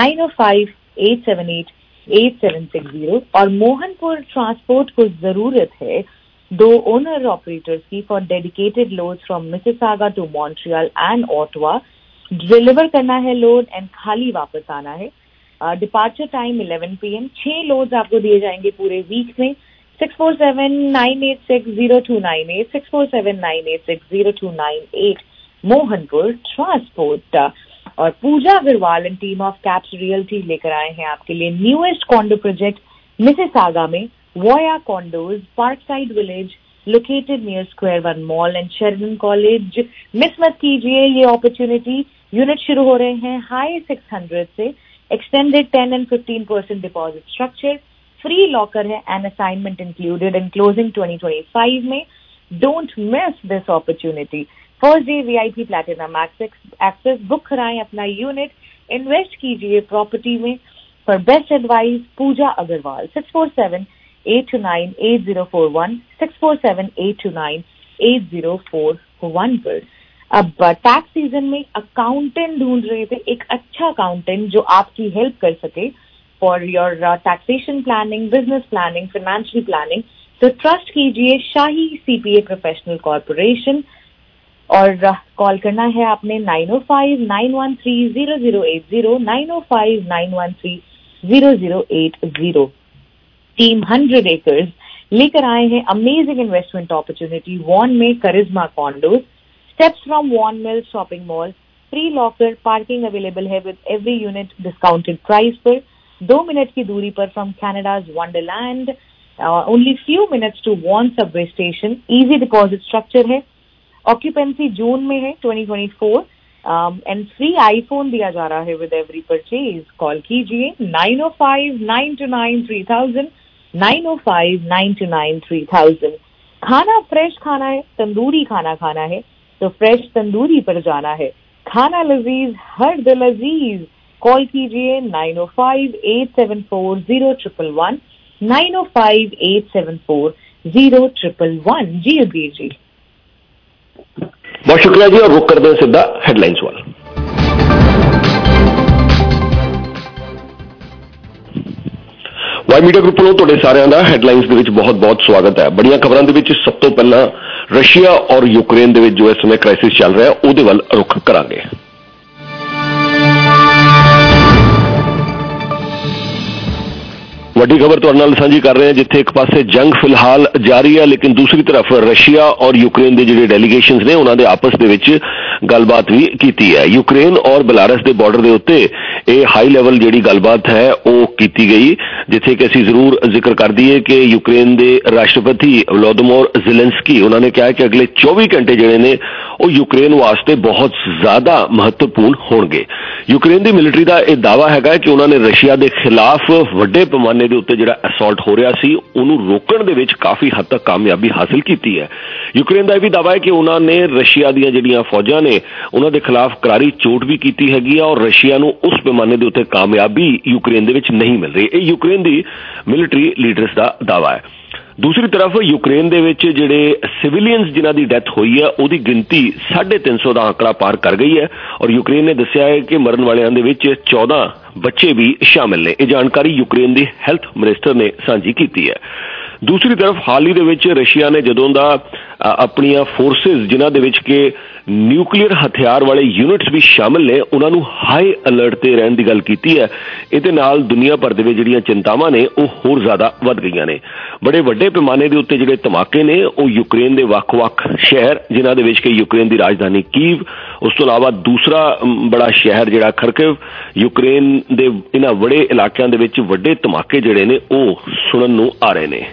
905-878-8760। और मोहनपुर ट्रांसपोर्ट को जरूरत है 2 ओनर ऑपरेटर्स की for dedicated loads from Mississauga to Montreal and Ottawa. Deliver करना है लोड एंड खाली वापस आना है। Departure time 11 PM। 6 लोड्स आपको दिए जाएंगे पूरे वीक में। 647-986-0298, 647-986-0298, मोहनपुर ट्रांसपोर्ट। और Pooja Agarwal and team of Caps realty लेकर आए हैं आपके लिए न्यूएस्ट कॉन्डो प्रोजेक्ट मिसिसागा में, Voya condos, Parkside village, located near Square One mall and Sheridan college. Miss मत कीजिए ये अपॉर्चुनिटी। यूनिट शुरू हो रहे हैं हाई 600 से, extended 10 and 15% deposit structure, free locker है and assignment included in closing 2025 में। Don't miss this opportunity. First day VIP platinum access. Book कराएं अपना यूनिट, इन्वेस्ट कीजिए प्रॉपर्टी में। For best advice Pooja Agarwal 647-829-8041, 647-829-8041 पर। अब टैक्स सीजन में अकाउंटेंट ढूंढ रहे थे, एक अच्छा अकाउंटेंट जो आपकी हेल्प कर सके for your taxation planning, business planning, financial planning, तो ट्रस्ट कीजिए शाही CPA प्रोफेशनल कॉर्पोरेशन। और कॉल करना है आपने 905-913-0080, 905-913-0080। टीम 100 एकर्स लेकर आए हैं अमेजिंग इन्वेस्टमेंट अपॉर्चुनिटी वॉन में, Karishma condos, steps from Vaughan mill shopping mall, free locker, parking available है with every unit discounted price पर, 2 मिनट की दूरी पर from Canada's Wonderland, only few minutes to Vaughan subway station, easy deposit structure है, occupancy June में है 2024 and free iPhone दिया जा रहा है विद एवरी परचेज। कॉल कीजिए 905-929-3000, 905-929-3000। खाना फ्रेश खाना है, तंदूरी खाना खाना है तो फ्रेश तंदूरी पर जाना है। खाना लजीज हर दिल अजीज। कॉल कीजिए 905-874-0111, 905-874-0111। जी अबीर जी, बहुत शुक्रिया जी। और रुक करते हैं सीधा हेडलाइंस वाला। वाई मीडिया ग्रुप ਵੱਲੋਂ ਤੁਹਾਡੇ ਸਾਰਿਆਂ ਦਾ ਹੈਡਲਾਈਨਸ ਦੇ ਵਿੱਚ ਬਹੁਤ-ਬਹੁਤ ਸਵਾਗਤ ਹੈ। ਬੜੀਆਂ ਖਬਰਾਂ ਦੇ ਵਿੱਚ ਸਭ ਤੋਂ ਪਹਿਲਾਂ ਰਸ਼ੀਆ ਔਰ ਯੂਕਰੇਨ ਦੇ ਵਿੱਚ ਜੋ ਇਸ ਸਮੇਂ ਕ੍ਰਾਈਸਿਸ ਚੱਲ ਰਿਹਾ ਉਹਦੇ ਵੱਲ ਰੁਖ ਕਰਾਂਗੇ। ਵੱਡੀ ਖਬਰ ਤੁਹਾਡੇ ਨਾਲ ਸਾਂਝੀ ਕਰ ਰਹੇ ਹਾਂ, ਜਿੱਥੇ ਇੱਕ ਪਾਸੇ ਜੰਗ ਫਿਲਹਾਲ ਜਾਰੀ ਹੈ ਲੇਕਿਨ ਦੂਸਰੀ ਤਰਫ ਰਸ਼ੀਆ ਔਰ ਯੂਕਰੇਨ ਦੇ ਜਿਹੜੇ ਡੈਲੀਗੇਸ਼ਨਸ ਨੇ ਉਹਨਾਂ ਦੇ ਆਪਸ ਦੇ ਵਿੱਚ ਗੱਲਬਾਤ ਵੀ ਕੀਤੀ ਹੈ। ਯੂਕਰੇਨ ਔਰ ਬੇਲਾਰਸ ਦੇ ਬਾਰਡਰ ਦੇ ਉੱਤੇ ਇਹ ਹਾਈ ਲੈਵਲ ਜਿਹੜੀ ਗੱਲਬਾਤ ਹੈ ਉਹ ਕੀਤੀ ਗਈ, ਜਿੱਥੇ ਕਿ ਅਸੀਂ ਜ਼ਰੂਰ ਜ਼ਿਕਰ ਕਰ ਦਈਏ ਕਿ ਯੂਕਰੇਨ ਦੇ ਰਾਸ਼ਟਰਪਤੀ ਵਲੋਦੀਮੀਰ ਜ਼ੈਲੈਂਸਕੀ ਉਹਨਾਂ ਨੇ ਕਿਹਾ ਕਿ ਅਗਲੇ 24 ਘੰਟੇ ਜਿਹੜੇ ਨੇ ਉਹ ਯੂਕਰੇਨ ਵਾਸਤੇ ਬਹੁਤ ਜ਼ਿਆਦਾ ਮਹੱਤਵਪੂਰਨ ਹੋਣਗੇ। ਯੂਕਰੇਨ ਦੀ ਮਿਲਟਰੀ ਦਾ ਇਹ ਦਾਅਵਾ ਹੈਗਾ ਕਿ ਉਹਨਾਂ ਨੇ ਰਸ਼ੀਆ ਦੇ ਖਿਲਾਫ ਵੱਡੇ ਪੈਮਾਨੇ ਦੇ ਉੱਤੇ ਜਿਹੜਾ ਅਸੌਲਟ ਹੋ ਰਿਹਾ ਸੀ ਉਹਨੂੰ ਰੋਕਣ ਦੇ ਵਿੱਚ ਕਾਫੀ ਹੱਦ ਤੱਕ ਕਾਮਯਾਬੀ ਹਾਸਲ ਕੀਤੀ ਹੈ। ਯੂਕਰੇਨ ਦਾ ਇਹ ਵੀ ਦਾਅਵਾ ਹੈ ਕਿ ਉਹਨਾਂ ਨੇ ਰਸ਼ੀਆ ਦੀਆਂ ਜਿਹੜੀਆਂ ਫੌਜਾਂ ਨੇ ਉਹਨਾਂ ਦੇ ਖਿਲਾਫ ਕਰਾਰੀ ਚੋਟ ਵੀ ਕੀਤੀ ਹੈਗੀ ਆ ਔਰ ਰਸ਼ੀਆ ਨੂੰ ਉਸ ਪੈਮਾਨੇ ਦੇ ਉੱਤੇ ਕਾਮਯਾਬੀ ਯੂਕਰੇਨ ਦੇ ਵਿੱਚ ਨਹੀਂ ਮਿਲ ਰਹੀ। ਇਹ ਯੂਕਰੇਨ ਦੀ ਮਿਲਟਰੀ ਲੀਡਰਸ ਦਾ ਦਾਅਵਾ ਹੈ। ਦੂਸਰੀ ਤਰਫ ਯੂਕਰੇਨ ਦੇ ਵਿੱਚ ਜਿਹੜੇ ਸਿਵਿਲੀਅਨਸ ਜਿਨ੍ਹਾਂ ਦੀ ਡੈਥ ਹੋਈ ਹੈ ਉਹਦੀ ਗਿਣਤੀ 350 ਦਾ ਆંકੜਾ ਪਾਰ ਕਰ ਗਈ ਹੈ ਔਰ ਯੂਕਰੇਨ ਨੇ ਦੱਸਿਆ ਹੈ ਕਿ ਮਰਨ ਵਾਲਿਆਂ ਦੇ ਵਿੱਚ 14 ਬੱਚੇ ਵੀ ਸ਼ਾਮਿਲ ਨੇ। ਇਹ ਜਾਣਕਾਰੀ ਯੂਕਰੇਨ ਦੇ ਹੈਲਥ ਮਿਨਿਸਟਰ ਨੇ ਸਾਂਝੀ ਕੀਤੀ ਹੈ। ਦੂਸਰੀ ਤਰਫ ਹਾਲ ਹੀ ਦੇ ਵਿੱਚ ਰਸ਼ੀਆ ਨੇ ਜਦੋਂ ਦਾ ਆਪਣੀਆਂ ਫੋਰਸਿਸ ਜਿਨ੍ਹਾਂ ਦੇ ਵਿੱਚ ਕਿ ਨਿਊਕਲੀਅਰ ਹਥਿਆਰ ਵਾਲੇ ਯੂਨਿਟਸ ਵੀ ਸ਼ਾਮਿਲ ਨੇ ਉਹਨਾਂ ਨੂੰ ਹਾਈ ਅਲਰਟ ਤੇ ਰਹਿਣ ਦੀ ਗੱਲ ਕੀਤੀ ਹੈ। ਇਹਦੇ ਨਾਲ ਦੁਨੀਆ ਭਰ ਦੇ ਵਿੱਚ ਜਿਹੜੀਆਂ ਚਿੰਤਾਵਾਂ ਨੇ ਉਹ ਹੋਰ ਜ਼ਿਆਦਾ ਵੱਧ ਗਈਆਂ ਨੇ। ਬੜੇ ਵੱਡੇ ਪੈਮਾਨੇ ਦੇ ਉੱਤੇ ਜਿਹੜੇ ਧਮਾਕੇ ਨੇ ਉਹ ਯੂਕਰੇਨ ਦੇ ਵੱਖ-ਵੱਖ ਸ਼ਹਿਰ ਜਿਨ੍ਹਾਂ ਦੇ ਵਿੱਚ ਕਿ ਯੂਕਰੇਨ ਦੀ ਰਾਜਧਾਨੀ ਕੀਵ, ਉਸ ਤੋਂ ਇਲਾਵਾ ਦੂਸਰਾ ਬੜਾ ਸ਼ਹਿਰ ਜਿਹੜਾ ਖਰਕਿਵ, ਯੂਕਰੇਨ ਦੇ ਇਹਨਾਂ ਬੜੇ ਇਲਾਕਿਆਂ ਦੇ ਵਿੱਚ ਵੱਡੇ ਧਮਾਕੇ ਜਿਹੜੇ ਨੇ ਉਹ ਸੁਣਨ ਨੂੰ ਆ ਰਹੇ ਨੇ।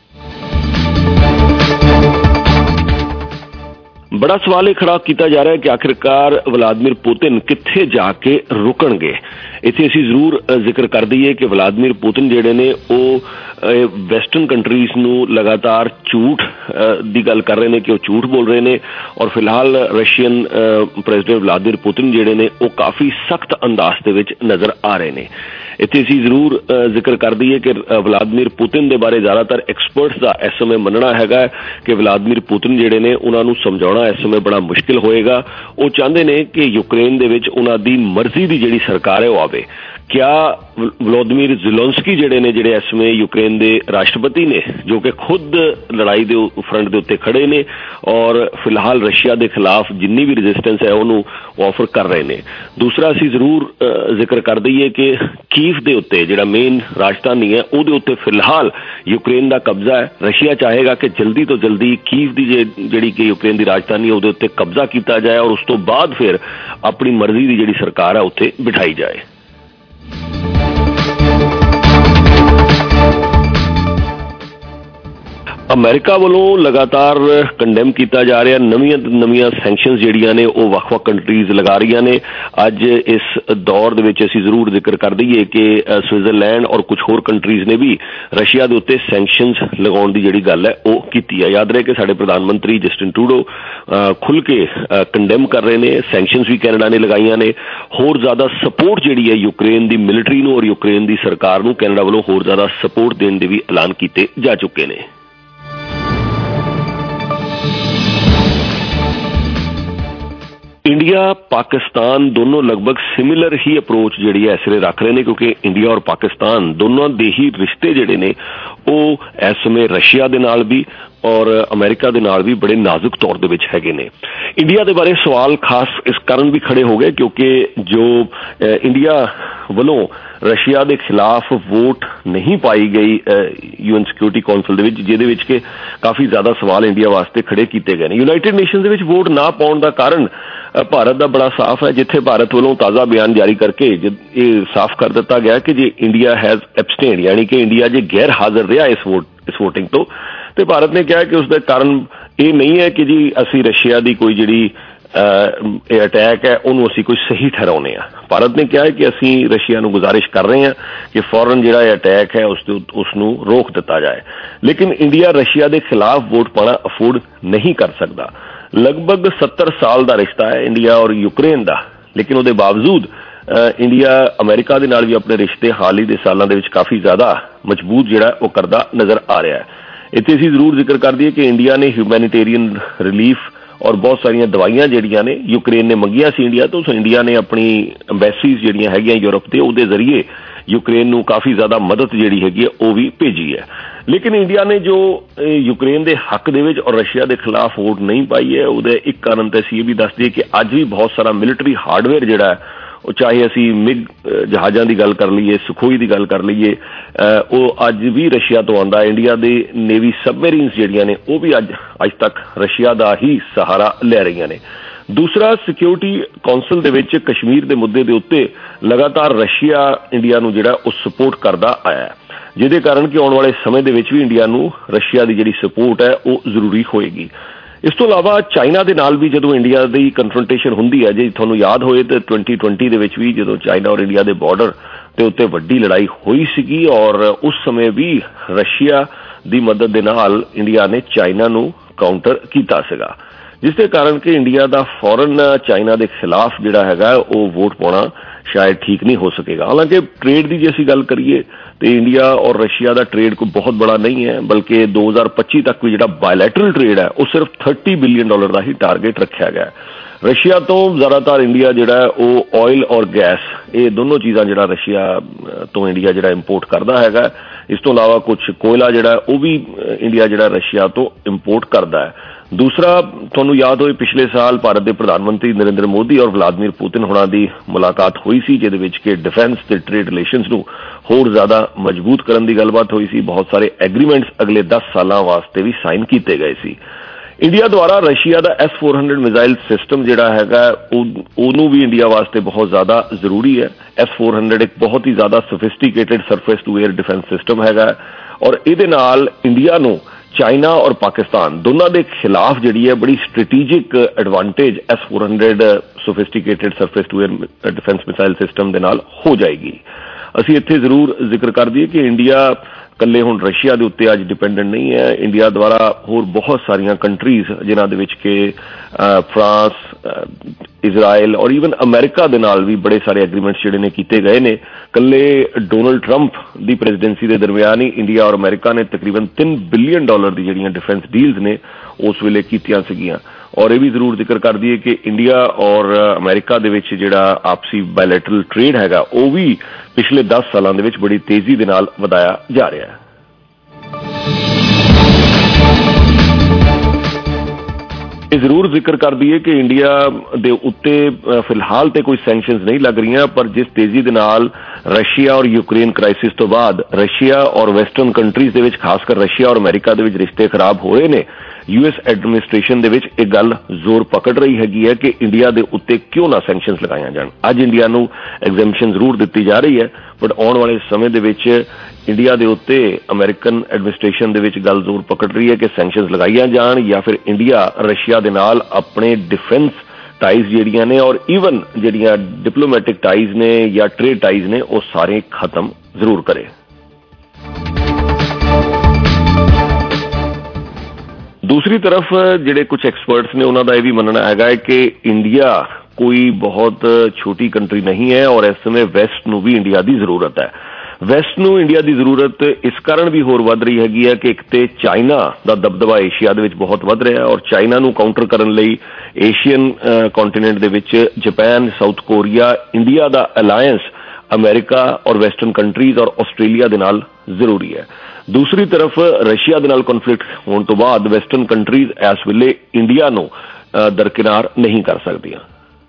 बड़ा सवाल खड़ा किया जा रहा है कि आखिरकार व्लादिमीर पुतिन कित्थे जाके रुकणगे। इत्थे असीं जरूर जिक्र कर दईए कि व्लादिमीर पुतिन जिहड़े ने वैसटर्न कंट्रीज़ नूं लगातार झूठ की गल कर रहे हैं कि वो झूठ बोल रहे हैं और फिलहाल रशियन प्रेजिडेंट व्लादिमीर पुतिन जिहड़े ने वो काफ़ी सख्त अंदाज दे विच नज़र आ रहे हैं। इत्थे असीं जरूर जिक्र कर दईए कि व्लादिमीर पुतिन दे बारे ज़्यादातर एक्सपर्ट्स का इस समय मनना है कि व्लादिमीर पुतिन जिहड़े ने उन्हां नूं समझाउणा इस समय बड़ा मुश्किल होएगा। वो चाहते हैं कि यूक्रेन दे विच उन्हां दी मर्जी की जिहड़ी सरकार है वो आवे। क्या ਵਲੋਦੀਮੀਰ ਜ਼ੈਲੈਂਸਕੀ ਜਿਹੜੇ ਨੇ, ਜਿਹੜੇ ਇਸ ਸਮੇਂ ਯੂਕਰੇਨ ਦੇ ਰਾਸ਼ਟਰਪਤੀ ਨੇ, ਜੋ ਕਿ ਖੁਦ ਲੜਾਈ ਦੇ ਫਰੰਟ ਦੇ ਉੱਤੇ ਖੜੇ ਨੇ ਔਰ ਫਿਲਹਾਲ ਰਸ਼ੀਆ ਦੇ ਖਿਲਾਫ ਜਿੰਨੀ ਵੀ ਰੈਜ਼ਿਸਟੈਂਸ ਹੈ ਉਹਨੂੰ ਆਫਰ ਕਰ ਰਹੇ ਨੇ। ਦੂਸਰਾ ਅਸੀਂ ਜ਼ਰੂਰ ਜ਼ਿਕਰ ਕਰ ਦਈਏ ਕਿ ਕੀਵ ਦੇ ਉੱਤੇ ਜਿਹੜਾ ਮੇਨ ਰਾਜਧਾਨੀ ਹੈ ਉਹਦੇ ਉੱਤੇ ਫਿਲਹਾਲ ਯੂਕਰੇਨ ਦਾ ਕਬਜ਼ਾ ਹੈ। ਰਸ਼ੀਆ ਚਾਹੇਗਾ ਕਿ ਜਲਦੀ ਤੋਂ ਜਲਦੀ ਕੀਵ ਦੀ ਜਿਹੜੀ ਕਿ ਯੂਕਰੇਨ ਦੀ ਰਾਜਧਾਨੀ ਹੈ ਉਹਦੇ ਉੱਤੇ ਕਬਜ਼ਾ ਕੀਤਾ ਜਾਏ ਔਰ ਉਸ ਤੋਂ ਬਾਅਦ ਫਿਰ ਆਪਣੀ ਮਰਜ਼ੀ ਦੀ ਜਿਹੜੀ ਸਰਕਾਰ ਹੈ ਉੱਥੇ ਬਿਠਾਈ ਜਾਏ। ਅਮਰੀਕਾ ਵੱਲੋਂ ਲਗਾਤਾਰ ਕੰਡੈਮ ਕੀਤਾ ਜਾ ਰਿਹਾ ਨਵੀਆਂ ਸੈਂਕਸ਼ਨਸ ਜਿਹੜੀਆਂ ਨੇ ਉਹ ਵੱਖ-ਵੱਖ ਕੰਟਰੀਜ਼ ਲਗਾ ਰਹੀਆਂ ਨੇ। ਅੱਜ ਇਸ ਦੌਰ ਦੇ ਵਿੱਚ ਅਸੀਂ ਜ਼ਰੂਰ ਜ਼ਿਕਰ ਕਰ ਦਈਏ ਕਿ ਸਵਿਟਜ਼ਰਲੈਂਡ ਔਰ ਕੁਝ ਹੋਰ ਕੰਟਰੀਜ਼ ਨੇ ਵੀ ਰਸ਼ੀਆ ਦੇ ਉੱਤੇ ਸੈਂਕਸ਼ਨਸ ਲਗਾਉਣ ਦੀ ਜਿਹੜੀ ਗੱਲ ਹੈ ਉਹ ਕੀਤੀ ਹੈ। ਯਾਦ ਰਹੇ ਕਿ ਸਾਡੇ ਪ੍ਰਧਾਨ ਮੰਤਰੀ ਜਸਟਿਨ ਟਰੂਡੋ ਖੁੱਲ੍ਹ ਕੇ ਕੰਡੈਮ ਕਰ ਰਹੇ ਨੇ। ਸੈਂਕਸ਼ਨਸ ਵੀ ਕੈਨੇਡਾ ਨੇ ਲਗਾਈਆਂ ਨੇ। ਹੋਰ ਜ਼ਿਆਦਾ ਸਪੋਰਟ ਜਿਹੜੀ ਹੈ ਯੂਕਰੇਨ ਦੀ ਮਿਲਟਰੀ ਨੂੰ ਔਰ ਯੂਕਰੇਨ ਦੀ ਸਰਕਾਰ ਨੂੰ ਕੈਨੇਡਾ ਵੱਲੋਂ ਹੋਰ ਜ਼ਿਆਦਾ ਸਪੋਰਟ ਦੇਣ ਦੇ ਵੀ ਐਲਾਨ ਕੀਤੇ ਜਾ ਚੁੱਕੇ ਨੇ। इंडिया पाकिस्तान दोनों लगभग सिमिलर ही अप्रोच जिहड़ी है इस वे रख रहे हैं क्योंकि इंडिया और पाकिस्तान दोनों दे ही रिश्ते जिहड़े ने वो इस समय रशिया दे नाल भी और अमेरिका दे नाल भी बड़े नाजुक तौर दे विच हैगे ने। इंडिया दे बारे सवाल खास इस कारण भी खड़े हो गए क्योंकि जो इंडिया वलों रशिया के खिलाफ वोट नहीं पाई गई यूएन सिक्योरिटी कौंसल दे विच जिहदे विच के काफ़ी ज़्यादा सवाल इंडिया वास्ते खड़े किए गए हैं। यूनाइटेड नेशनस दे विच वोट ना पाउण दा कारण भारत का बड़ा साफ है, जिथे भारत वालों ताज़ा बयान जारी करके ये साफ कर दिता गया कि जे इंडिया हैज़ एब्सटेन यानी कि इंडिया जे गैर हाजिर रहा इस वोटिंग तो भारत ने कहा कि उसका कारण ये नहीं है कि जी असी रशिया की कोई जी अटैक है उन्होंने असी कोई सही ठहराने। भारत ने कहा है कि असी रशिया को गुजारिश कर रहे हैं कि फौरन जो अटैक है उसनू रोक दिता जाए, लेकिन इंडिया रशिया के खिलाफ वोट पाना अफोर्ड नहीं कर सकता। लगभग 70 साल का रिश्ता है इंडिया और यूक्रेन का, लेकिन उसके बावजूद इंडिया अमेरिका के नाल भी अपने रिश्ते हाल ही के सालों के काफ़ी ज़्यादा मजबूत जिहड़ा वो करता नज़र आ रहा है। इत्थे असीं जरूर जिक्र कर दिए कि इंडिया ने ह्यूमैनिटेरियन रिलीफ और बहुत सारिया दवाइयां जिहड़ियां ने यूक्रेन ने मंगिया सी इंडिया तो इंडिया ने अपनी अंबैसीज जिहड़ियां हैगियां यूरोप ते उहदे जरिए यूक्रेन नूं काफ़ी ज़्यादा मदद जिहड़ी हैगी वो भी भेजी है। लेकिन इंडिया ने जो यूक्रेन के हक दे विच और रशिया के खिलाफ वोट नहीं पाई है उहदे एक कारण तो असीं ये भी दस दिए कि अज भी बहुत सारा मिलिटरी हार्डवेयर जिहड़ा है चाहे असी मिग जहाज़ों की गल कर लीए सुखोई की गल कर लीए वो अज भी रशिया तो आता। इंडिया के नेवी सबमरीन्स जिहड़ियां ने वो भी अज तक रशिया का ही सहारा ले रही ने। दूसरा सिक्योरिटी कौंसल दे विच कश्मीर के मुद्दे के उत्ते लगातार रशिया इंडिया नूं जिहड़ा वो सपोर्ट करता आया है, जिहदे कारण कि आने वाले समय दे विच भी इंडिया नूं रशिया की जिहड़ी सपोर्ट है वो जरूरी होएगी। इस तो इलावा चाइना के नाल भी जो इंडिया की कन्फ्रंटेशन होंदी है, जे तुहानूं याद होए तो 2020 दे विच भी जो चाइना और इंडिया के बॉर्डर के उत्ते वड्डी लड़ाई हुई सीगी और उस समय भी रशिया की मदद के नाल इंडिया ने चाइना नूं काउंटर कीता सीगा, जिसके कारण कि इंडिया का फौरन चाइना के खिलाफ जिहड़ा हैगा वो वोट पाउणा शायद ठीक नहीं हो सकेगा। हालांकि ट्रेड की जे असीं गल करिए तो इंडिया और रशिया का ट्रेड कोई बहुत बड़ा नहीं है, बल्कि 2025 तक भी जो बायलैटरल ट्रेड है वो सिर्फ $30 बिलियन का ही टारगेट रखा गया है। रशिया तो ज़्यादातर इंडिया जोड़ा वो ऑयल और गैस ये दोनों चीज़ां जो रशिया तो इंडिया जो इंपोर्ट करता है। इस तो इलावा कुछ कोयला जोड़ा वो भी इंडिया जो रशिया तो इंपोर्ट करता है। दूसरा तुहानूं याद होए पिछले साल भारत के प्रधानमंत्री नरेंद्र मोदी और व्लादिमीर पुतिन होना की मुलाकात हुई सी, जिहदे विच कि डिफेंस ते ट्रेड रिलेशनस नूं होर ज़्यादा मजबूत करन दी गलबात हुई सी। बहुत सारे एग्रीमेंट्स अगले 10 सालां वास्ते भी साइन किए गए सी। इंडिया द्वारा रशिया का S-400 मिसाइल सिस्टम जिहड़ा हैगा उहनूं भी इंडिया वास्ते बहुत ज़्यादा जरूरी है। S-400 एक बहुत ही ज़्यादा sophisticated surface to air defence system हैगा और इहदे नाल इंडिया नूं चाइना और पाकिस्तान दोनों के खिलाफ जिहड़ी है बड़ी strategic advantage S-400 sophisticated surface to air defence missile system के नाल हो जाएगी। असीं इत्थे जरूर जिक्र कर दईए कि इंडिया कल्ले हुण रशिया के उत्ते अज डिपेंडेंट नहीं है। इंडिया द्वारा होर बहुत सारिया कंट्रीज जिन्हां दे विच कि फ्रांस, इजराइल और ईवन अमेरिका दे नाल भी बड़े सारे एग्रीमेंट्स जिहड़े ने कीते गए ने। कल्ले डोनल्ड ट्रंप की प्रेजिडेंसी के दरमियान ही इंडिया और अमेरिका ने तकरीबन $3 बिलियन की जिहड़ियां डिफेंस डील्स ने उस वेले कीतियां सीगियां और ये भी जरूर जिक्र कर दईए कि इंडिया और अमेरिका दे विच जिहड़ा आपसी बायलैटरल ट्रेड हैगा वो भी पिछले 10 सालों दे विच बड़ी तेजी दे नाल वधाया जा रहा है। जरूर जिक्र कर दईए कि इंडिया दे उत्ते फिलहाल तो कोई सैंक्शनस नहीं लग रही, पर जिस तेजी दे नाल रशिया और यूक्रेन क्राइसिस तो बाद रशिया और वैसटर्न कंट्रीज दे विच खासकर रशिया और अमेरिका दे विच रिश्ते खराब हो रहे ने, यूएस एडमिनिस्ट्रेशन दे विच एक गल जोर पकड़ रही हैगी है कि इंडिया दे उत्ते क्यों ना सैंक्शनस लगाया जान। अज इंडिया नूं एग्जैम्पशन जरूर दी जा रही है, बट आने वाले समय दे विच इंडिया दे उत्ते अमेरिकन एडमिनिस्ट्रेशन दे विच गल जोर पकड़ रही है कि सैंक्शनस लगाईया जान या फिर इंडिया रशिया दे नाल अपने डिफेंस टाइज जिहड़ियां ने और ईवन जिहड़ियां डिप्लोमैटिक टाइज ने या ट्रेड टाइज ने वो सारे खत्म जरूर करे। दूसरी तरफ जिहड़े कुछ एक्सपर्ट्स ने उन्हों का यह भी मनना है कि इंडिया कोई बहुत छोटी कंट्री नहीं है और इस समय वैस्ट नूं भी इंडिया की जरूरत है। वैस्ट नूं इंडिया की जरूरत इस कारण भी होर वध रही हैगी है कि एक तो चाइना का दबदबा एशिया दे विच बहुत वध रहा है और चाइना नूं काउंटर करन लई एशियन कॉन्टीनेंट दे विच जापान, साउथ कोरिया, इंडिया का अलायंस अमेरिका और वैसटर्न कंट्रीज और आस्ट्रेलिया दे नाल जरूरी है। दूसरी तरफ रशिया दे नाल कॉन्फ्लिक्ट होने तो बाद वैसटर्न कंट्रीज इस वेले इंडिया नूं दरकिनार नहीं कर सकदियां।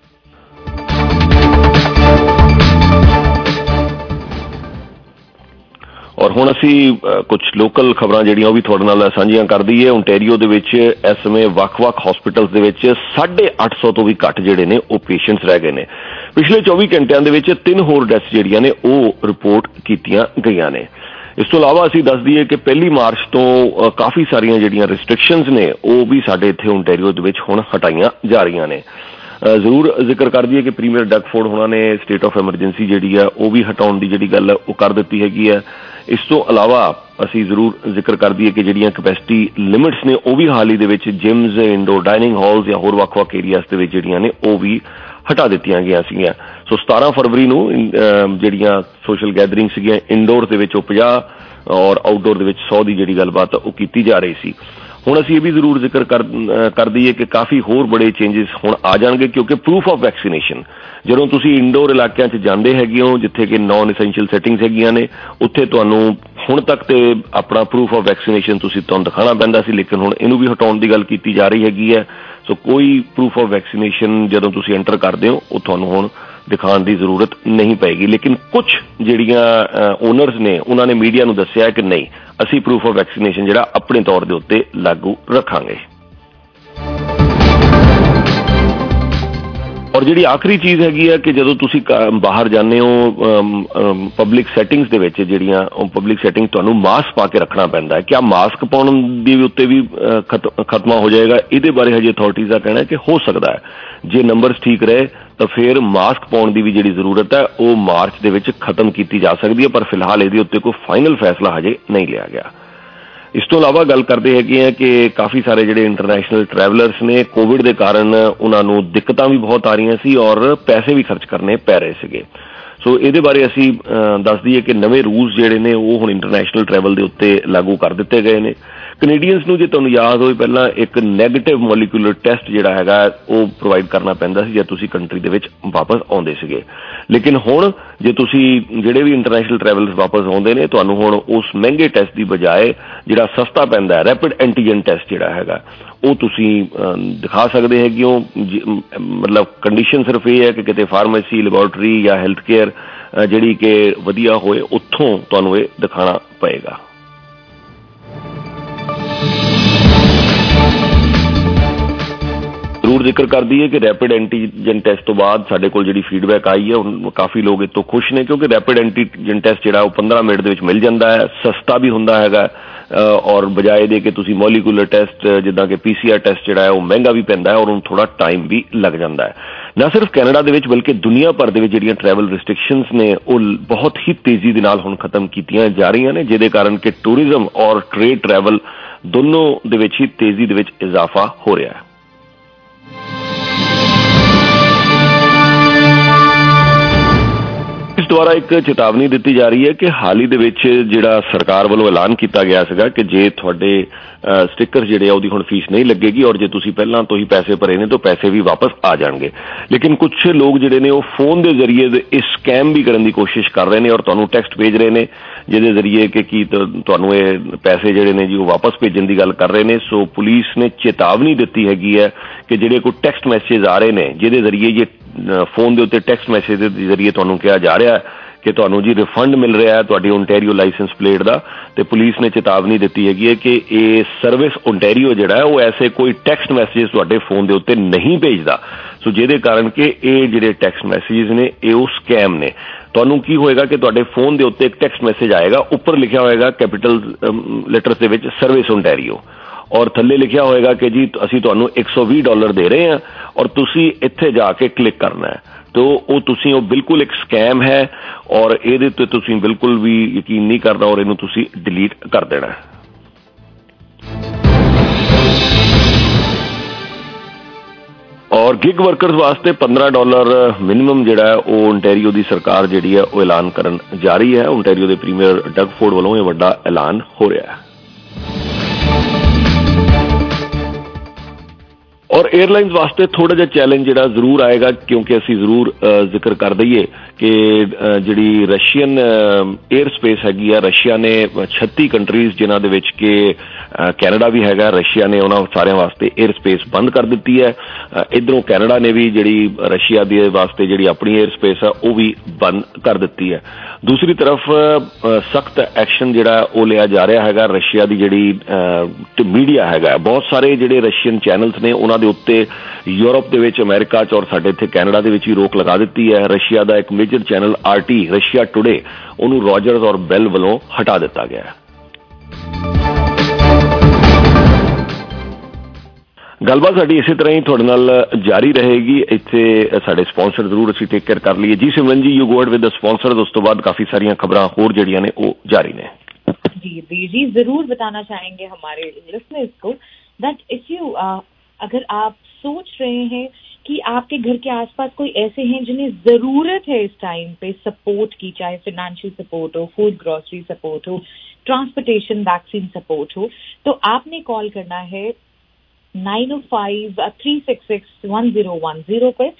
और हुण असी कुछ लोकल खबरां जिहड़ियां भी तुहाडे नाल साझीआं कर दईए। ओंटेरियो दे विच इस समय वख-वख हॉस्पिटल्स दे विच 850 तो भी घट जिहड़े ने वो पेशेंट्स रह गए ने। पिछले 24 घंटिਆਂ दे विच 3 होर डेथ्स जिहड़ियां ने वो रिपोर्ट कीतियां गईयां ने। इस तो इलावा असी दस दईए कि 1 मार्च तो काफ़ी सारियां जिहड़ियां रिस्ट्रिक्शनस ने वो भी साडे इत्थे ओंटेरियो दे विच हुण हटाईयां जा रहीआं ने। जरूर जिक्र कर दईए कि प्रीमियर डगफोर्ड होना ने स्टेट ऑफ एमरजेंसी जिहड़ी है वो भी हटाउण दी जिहड़ी गल वो कर दित्ती हैगी है। इस तो इलावा असी जरूर जिक्र कर दईए कि जिहड़ियां कैपेसिटी लिमिट्स ने वो भी हाल ही दे विच जिम्स, इंडोर डाइनिंग हॉल्स या होर वख-वख एरियाज दे विच जिहड़ियां ने वो भी हटा दित्तियां गईयां सीगीआं। सो 17 फरवरी नूं जिहड़ियां सोशल गैदरिंग सीगीआं इंडोर दे विच 50 और आउटडोर दे विच 100 की जिहड़ी गलबात वो कीती जा रही सी। हुण असीं ये भी जरूर जिक्र कर दईए कि काफ़ी होर बड़े चेंजिस हुण आ जाणगे क्योंकि प्रूफ ऑफ वैक्सीनेशन जदों तुसीं इंडोर इलाकिਆਂ 'ਚ ਜਾਂਦੇ ਹੈਗੇ ਹੋ जिथे कि नॉन एसेंशियल सैटिंग्स हैगियां ने उत्थे तुहानूं हुण तक तो अपना प्रूफ ऑफ वैक्सीनेशन तुहानूं दिखाना पैंदा सी, लेकिन हुण इहनूं भी हटाउण दी गल कीती जा रही हैगी है। सो कोई प्रूफ ऑफ वैक्सीनेशन जदों तुसीं एंटर करदे हो वो तुहानूं हुण दिखाने की जरूरत नहीं पेगी। लेकिन कुछ जिहड़ियां ओनर्स ने उन्होंने मीडिया नूं दस्सिया है कि नहीं असी प्रूफ ऑफ वैक्सीनेशन जिहड़ा अपने तौर के उत्ते लागू रखांगे। और जिहड़ी आखिरी चीज़ हैगी है कि जदों तुसीं बाहर जाने हो पब्लिक सैटिंग्स दे विच जिहड़ियां पब्लिक सैटिंग तुहानूं मास्क पा के रखना पैंदा है। क्या मास्क पाउण दे उत्ते भी खत्मा हो जाएगा? इहदे बारे हजे अथॉरिटीज़ का कहना है कि हो सकता है जे नंबरस ठीक रहे तो फिर मास्क पाउण की भी जिहड़ी जरूरत है वो मार्च दे विच खत्म की जा सकती है, पर फिलहाल इहदे उत्ते कोई फाइनल फैसला हजे नहीं लिया गया। इस तो इलावा गल करते हैं कि काफ़ी सारे जिहड़े इंटरनेशनल ट्रैवलर्स ने कोविड के कारण उन्होंने दिक्कतां भी बहुत आ रही सी और पैसे भी खर्च करने पै रहे सीगे। सो ये बारे असी दस दईए कि नवे रूल्स जिहड़े ने वो हुण इंटरनेशनल ट्रैवल के उत्ते लागू कर दिते गए ने। कनेडियंस नूं जे तुहानूं याद होए पहलां एक नैगेटिव मॉलिक्यूलर टेस्ट जिहड़ा हैगा वो प्रोवाइड करना पैंदा सी जे तुसीं कंट्री दे विच वापस आउंदे सीगे, लेकिन हुण जे तुसीं जिहड़े भी इंटरनेशनल ट्रैवलर्स वापस आउंदे ने तुहानूं हुण उस महंगे टेस्ट की बजाय जिहड़ा सस्ता पैंदा है रैपिड एंटीजन टेस्ट जिहड़ा हैगा वो तुसीं दिखा सकदे हैगे हो। मतलब कंडीशन सिर्फ ये है कि किते फार्मेसी, लैबोरेटरी या हैल्थ केयर जिहड़ी कि वधिया होए उत्थों तुहानूं ये दिखाना पएगा। जरूर जिक्र कर दईए कि रैपिड एंटीजन टेस्ट तो बाद साडे कोल जिहड़ी फीडबैक आई है काफ़ी लोग इस तो खुश ने क्योंकि रैपिड एंटीजन टेस्ट जिहड़ा वो 15 मिनट दे विच मिल जाता है, सस्ता भी हुंदा हैगा और बजाय दे के तुसीं मॉलिक्यूलर टेस्ट जिद्दां कि PCR टेस्ट जिहड़ा है वो महंगा भी पैंदा है और उन्हें थोड़ा टाइम भी लग जाता है। ना सिर्फ कैनेडा दे विच बल्कि दुनिया भर दे विच जिहड़ियां ट्रैवल रिस्ट्रिक्शनस ने वो बहुत ही तेजी दे नाल हुण खत्म कीतियां जा रही ने, जिहदे कारण कि टूरिज्म और ट्रेड ट्रैवल दोनों दे विच ही तेजी दे विच इजाफा हो रहा है। इस तो ਦੁਆਰਾ ਇੱਕ ਚੇਤਾਵਨੀ ਦਿੱਤੀ ਜਾ ਰਹੀ ਹੈ ਕਿ ਹਾਲ ਹੀ ਦੇ ਵਿੱਚ ਜਿਹੜਾ ਸਰਕਾਰ ਵੱਲੋਂ ਐਲਾਨ ਕੀਤਾ ਗਿਆ ਸੀਗਾ ਕਿ ਜੇ ਤੁਹਾਡੇ ਸਟicker ਜਿਹੜੇ ਆ ਉਹਦੀ ਹੁਣ ਫੀਸ ਨਹੀਂ ਲੱਗੇਗੀ ਔਰ ਜੇ ਤੁਸੀਂ ਪਹਿਲਾਂ ਤੋਂ ਹੀ ਪੈਸੇ ਭਰੇ ਨੇ ਤਾਂ ਪੈਸੇ ਵੀ ਵਾਪਸ ਆ ਜਾਣਗੇ। ਲੇਕਿਨ ਕੁਝ ਲੋਕ ਜਿਹੜੇ ਨੇ ਉਹ ਫੋਨ ਦੇ ਜ਼ਰੀਏ ਇਹ ਸਕੈਮ ਵੀ ਕਰਨ ਦੀ ਕੋਸ਼ਿਸ਼ ਕਰ ਰਹੇ ਨੇ ਔਰ ਤੁਹਾਨੂੰ ਟੈਕਸਟ ਭੇਜ ਰਹੇ ਨੇ ਜਿਹਦੇ ਜ਼ਰੀਏ ਕਿ ਕੀ ਤੁਹਾਨੂੰ ਇਹ ਪੈਸੇ ਜਿਹੜੇ ਨੇ ਜੀ ਉਹ ਵਾਪਸ ਭੇਜਣ ਦੀ ਗੱਲ ਕਰ ਰਹੇ ਨੇ। ਸੋ ਪੁਲਿਸ ਨੇ ਚੇਤਾਵਨੀ ਦਿੱਤੀ ਹੈਗੀ ਹੈ ਕਿ ਜਿਹੜੇ ਕੋਈ ਟੈਕਸਟ ਮੈਸੇਜ ਆ ਰਹੇ ਨੇ ਜਿਹਦੇ ਜ਼ਰੀਏ ਇਹ ਫੋਨ ਦੇ ਉੱਤੇ ਟੈਕਸਟ ਮੈਸੇਜ ਦੇ ਜ਼ਰੀਏ ਤੁਹਾਨੂੰ ਕਿਹਾ ਜਾ ਰਿਹਾ ਹੈ ਕਿ ਤੁਹਾਨੂੰ ਜੀ ਰਿਫੰਡ ਮਿਲ ਰਿਹਾ ਹੈ ਤੁਹਾਡੀ ਓਨਟਾਰੀਓ ਲਾਇਸੈਂਸ ਪਲੇਟ ਦਾ, ਤੇ ਪੁਲਿਸ ਨੇ ਚੇਤਾਵਨੀ ਦਿੱਤੀ ਹੈਗੀ ਹੈ ਕਿ ਇਹ ਸਰਵਿਸ ਓਨਟਾਰੀਓ ਜਿਹੜਾ ਹੈ ਉਹ ਐਸੇ ਕੋਈ ਟੈਕਸਟ ਮੈਸੇਜ ਤੁਹਾਡੇ ਫੋਨ ਦੇ ਉੱਤੇ ਨਹੀਂ ਭੇਜਦਾ। ਸੋ ਜਿਹਦੇ ਕਾਰਨ ਕਿ ਇਹ ਜਿਹੜੇ ਟੈਕਸਟ ਮੈਸੇजेस ਨੇ ਇਹ ਉਹ ਸਕੈਮ ਨੇ। ਤੁਹਾਨੂੰ ਕੀ ਹੋਏਗਾ ਕਿ ਤੁਹਾਡੇ ਫੋਨ ਦੇ ਉੱਤੇ ਇੱਕ ਟੈਕਸਟ ਮੈਸੇਜ ਆਏਗਾ, ਉੱਪਰ ਲਿਖਿਆ ਹੋਏਗਾ ਕੈਪੀਟਲ ਲੈਟਰਸ ਦੇ ਵਿੱਚ ਸਰਵਿਸ ਓਨਟਾਰੀਓ ਔਰ ਥੱਲੇ ਲਿਖਿਆ ਹੋਏਗਾ ਕਿ ਜੀ ਅਸੀਂ ਤੁਹਾਨੂੰ $120 ਦੇ ਰਹੇ ਹਾਂ ਔਰ ਤੁਸੀਂ ਇੱਥੇ ਜਾ ਕੇ ਕਲਿੱਕ ਕਰਨਾ ਹੈ। तो वो बिल्कुल एक स्कैम है और ये तुसी बिल्कुल भी यकीन नहीं करना और इनू तुसी डिलीट कर देना है। और गिग वर्कर्स वास्ते $15 मिनिमम जिहड़ा है वो ओनटारियो दी सरकार जिहड़ी है वो ऐलान करन जा रही है। ओनटारियो दे प्रीमियर डग फोर्ड वालों ये वड्डा ऐलान हो रहा है। और एयरलाइंस वास्ते थोड़ा जिहा चैलेंज जिहड़ा जरूर आएगा क्योंकि असी जरूर जिक्र कर दईए कि जिहड़ी रशियन एयर स्पेस हैगी है, रशिया ने 36 कंट्रीज जिन्हां दे विच कि कैनेडा भी हैगा, रशिया ने उन्हां सारियां वास्ते एयर स्पेस बंद कर दित्ती है। इधरों कैनेडा ने भी जिहड़ी रशिया दे वास्ते जिहड़ी अपनी एयर स्पेस है वो भी बंद कर दित्ती है। दूसरी तरफ सख्त एक्शन जिहड़ा वो लिया जा रहा हैगा। रशिया दी जिहड़ी मीडिया हैगा, बहुत सारे जिहड़े रशियन चैनल्स ने उन्हां दे उत्ते यूरोप दे विच, अमेरिका च और साडे इत्थे कैनेडा दे विच भी रोक लगा दित्ती है। रशिया दा एक major channel RT Russia today उन्होंने रॉजर्स और बेल वालों हटा दिता गया है। गलबात साडी इसी तरह ही तुहाडे नाल जारी रहेगी। इत्थे साडे स्पॉन्सर जरूर असीं टेक केयर कर लीए। जी Simran ji, you go ahead with the sponsor. उस तो बाद काफी सारियां खबरां होर जिहड़ियां ने वो जारी ने। जी जरूर बताना चाहेंगे हमारे लिसनर्स को दैट इफ यू अगर आप सोच रहे हैं कि आपके घर के आसपास कोई ऐसे हैं जिन्हें जरूरत है इस टाइम पे सपोर्ट की, चाहे फाइनेंशियल सपोर्ट हो, फूड ग्रोसरी सपोर्ट हो, ट्रांसपोर्टेशन वैक्सीन सपोर्ट हो, तो आपने कॉल करना है 905-366-1010 पर,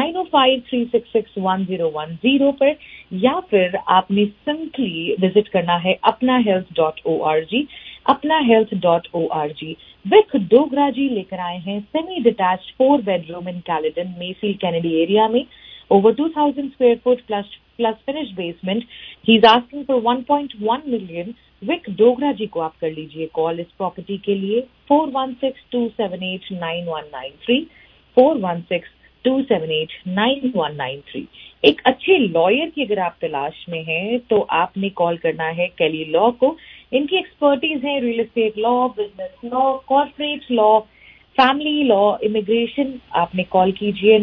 905-366-1010 पर, या फिर आपने सिंपली विजिट करना है apnahealth.org, apnahealth.org। विक डोगरा जी लेकर आए हैं semi detached 4 bedroom in Caledon, Mayfield Kennedy area में, over 2,000 square foot plus finished basement. He's asking for 1.1 million. Vik Dogra ji को आप कर लीजिए कॉल इस प्रॉपर्टी के लिए 416-278-9193, 416-278-9193। एक अच्छे लॉयर की अगर आप तलाश में हैं तो आपने कॉल करना है केली लॉ को। इनकी एक्सपर्टीज है real estate law, business law, corporate law, family law, immigration. आपने कॉल कीजिए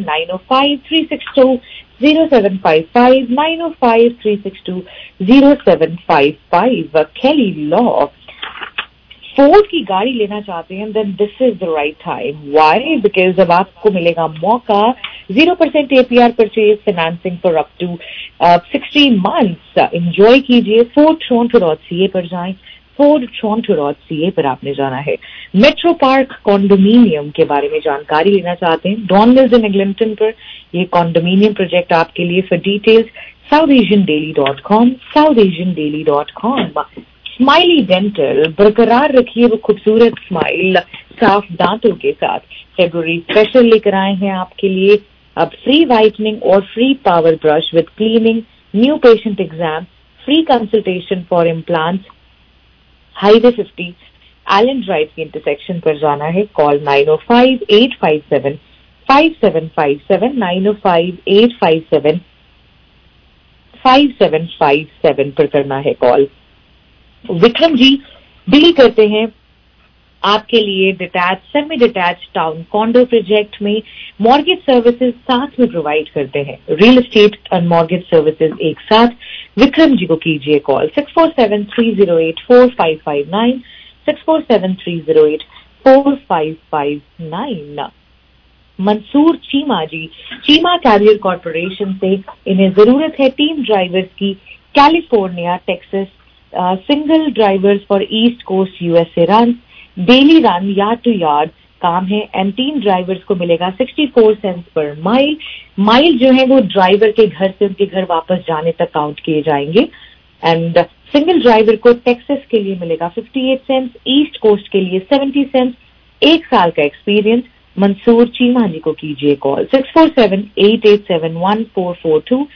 905-362-0755, 905-362-0755। केली लॉ। फोर्ड की गाड़ी लेना चाहते हैं then this is the right time. Why? Because अब आपको मिलेगा मौका 0% APR purchase financing for up to 16 months। Enjoy कीजिए। FordToronto.ca पर जाएं, FordToronto.ca पर आपने जाना है। मेट्रो पार्क कॉन्डोमिनियम के बारे में जानकारी लेना चाहते हैं, डॉन मिल्स इन एग्लिंटन पर ये कॉन्डोमिनियम प्रोजेक्ट आपके लिए। For details southasiandaily.com, southasiandaily.com। Smiley dental, बरकरार रखिए वो खूबसूरत स्माइल साफ दांतों के साथ। फेब्रुअरी स्पेशल लेकर आए हैं आपके लिए अब फ्री वाइटनिंग और free power brush with cleaning, new patient exam, free consultation for implants. Highway 50 Allan drive की इंटरसेक्शन पर जाना है। कॉल 905-857-5757, 905-857-5757 पर करना है कॉल। विक्रम जी डील करते हैं आपके लिए detach, semi detach town condo project में। मॉर्गेज सर्विसेज साथ में प्रोवाइड करते हैं, रियल एस्टेट और मॉर्गेज सर्विसेज एक साथ। विक्रम जी को कीजिए call 647-308-4559, 647-308-4559। Mansoor Cheema ji, Cheema carrier corporation से। इन्हें जरूरत है टीम ड्राइवर्स की, California, Texas, single drivers for east coast USA run, daily run, yard to yard काम है। एंड टीम ड्राइवर्स को मिलेगा 64 सेंट्स पर माइल। माइल जो है वो ड्राइवर के घर से उनके घर वापस जाने तक काउंट किए जाएंगे। एंड सिंगल ड्राइवर को टेक्सास के लिए मिलेगा 58 सेंट्स, ईस्ट कोस्ट के लिए 70 सेंट्स, 1 साल का एक्सपीरियंस। मंसूर चीमा जी को कीजिए कॉल 6478871442,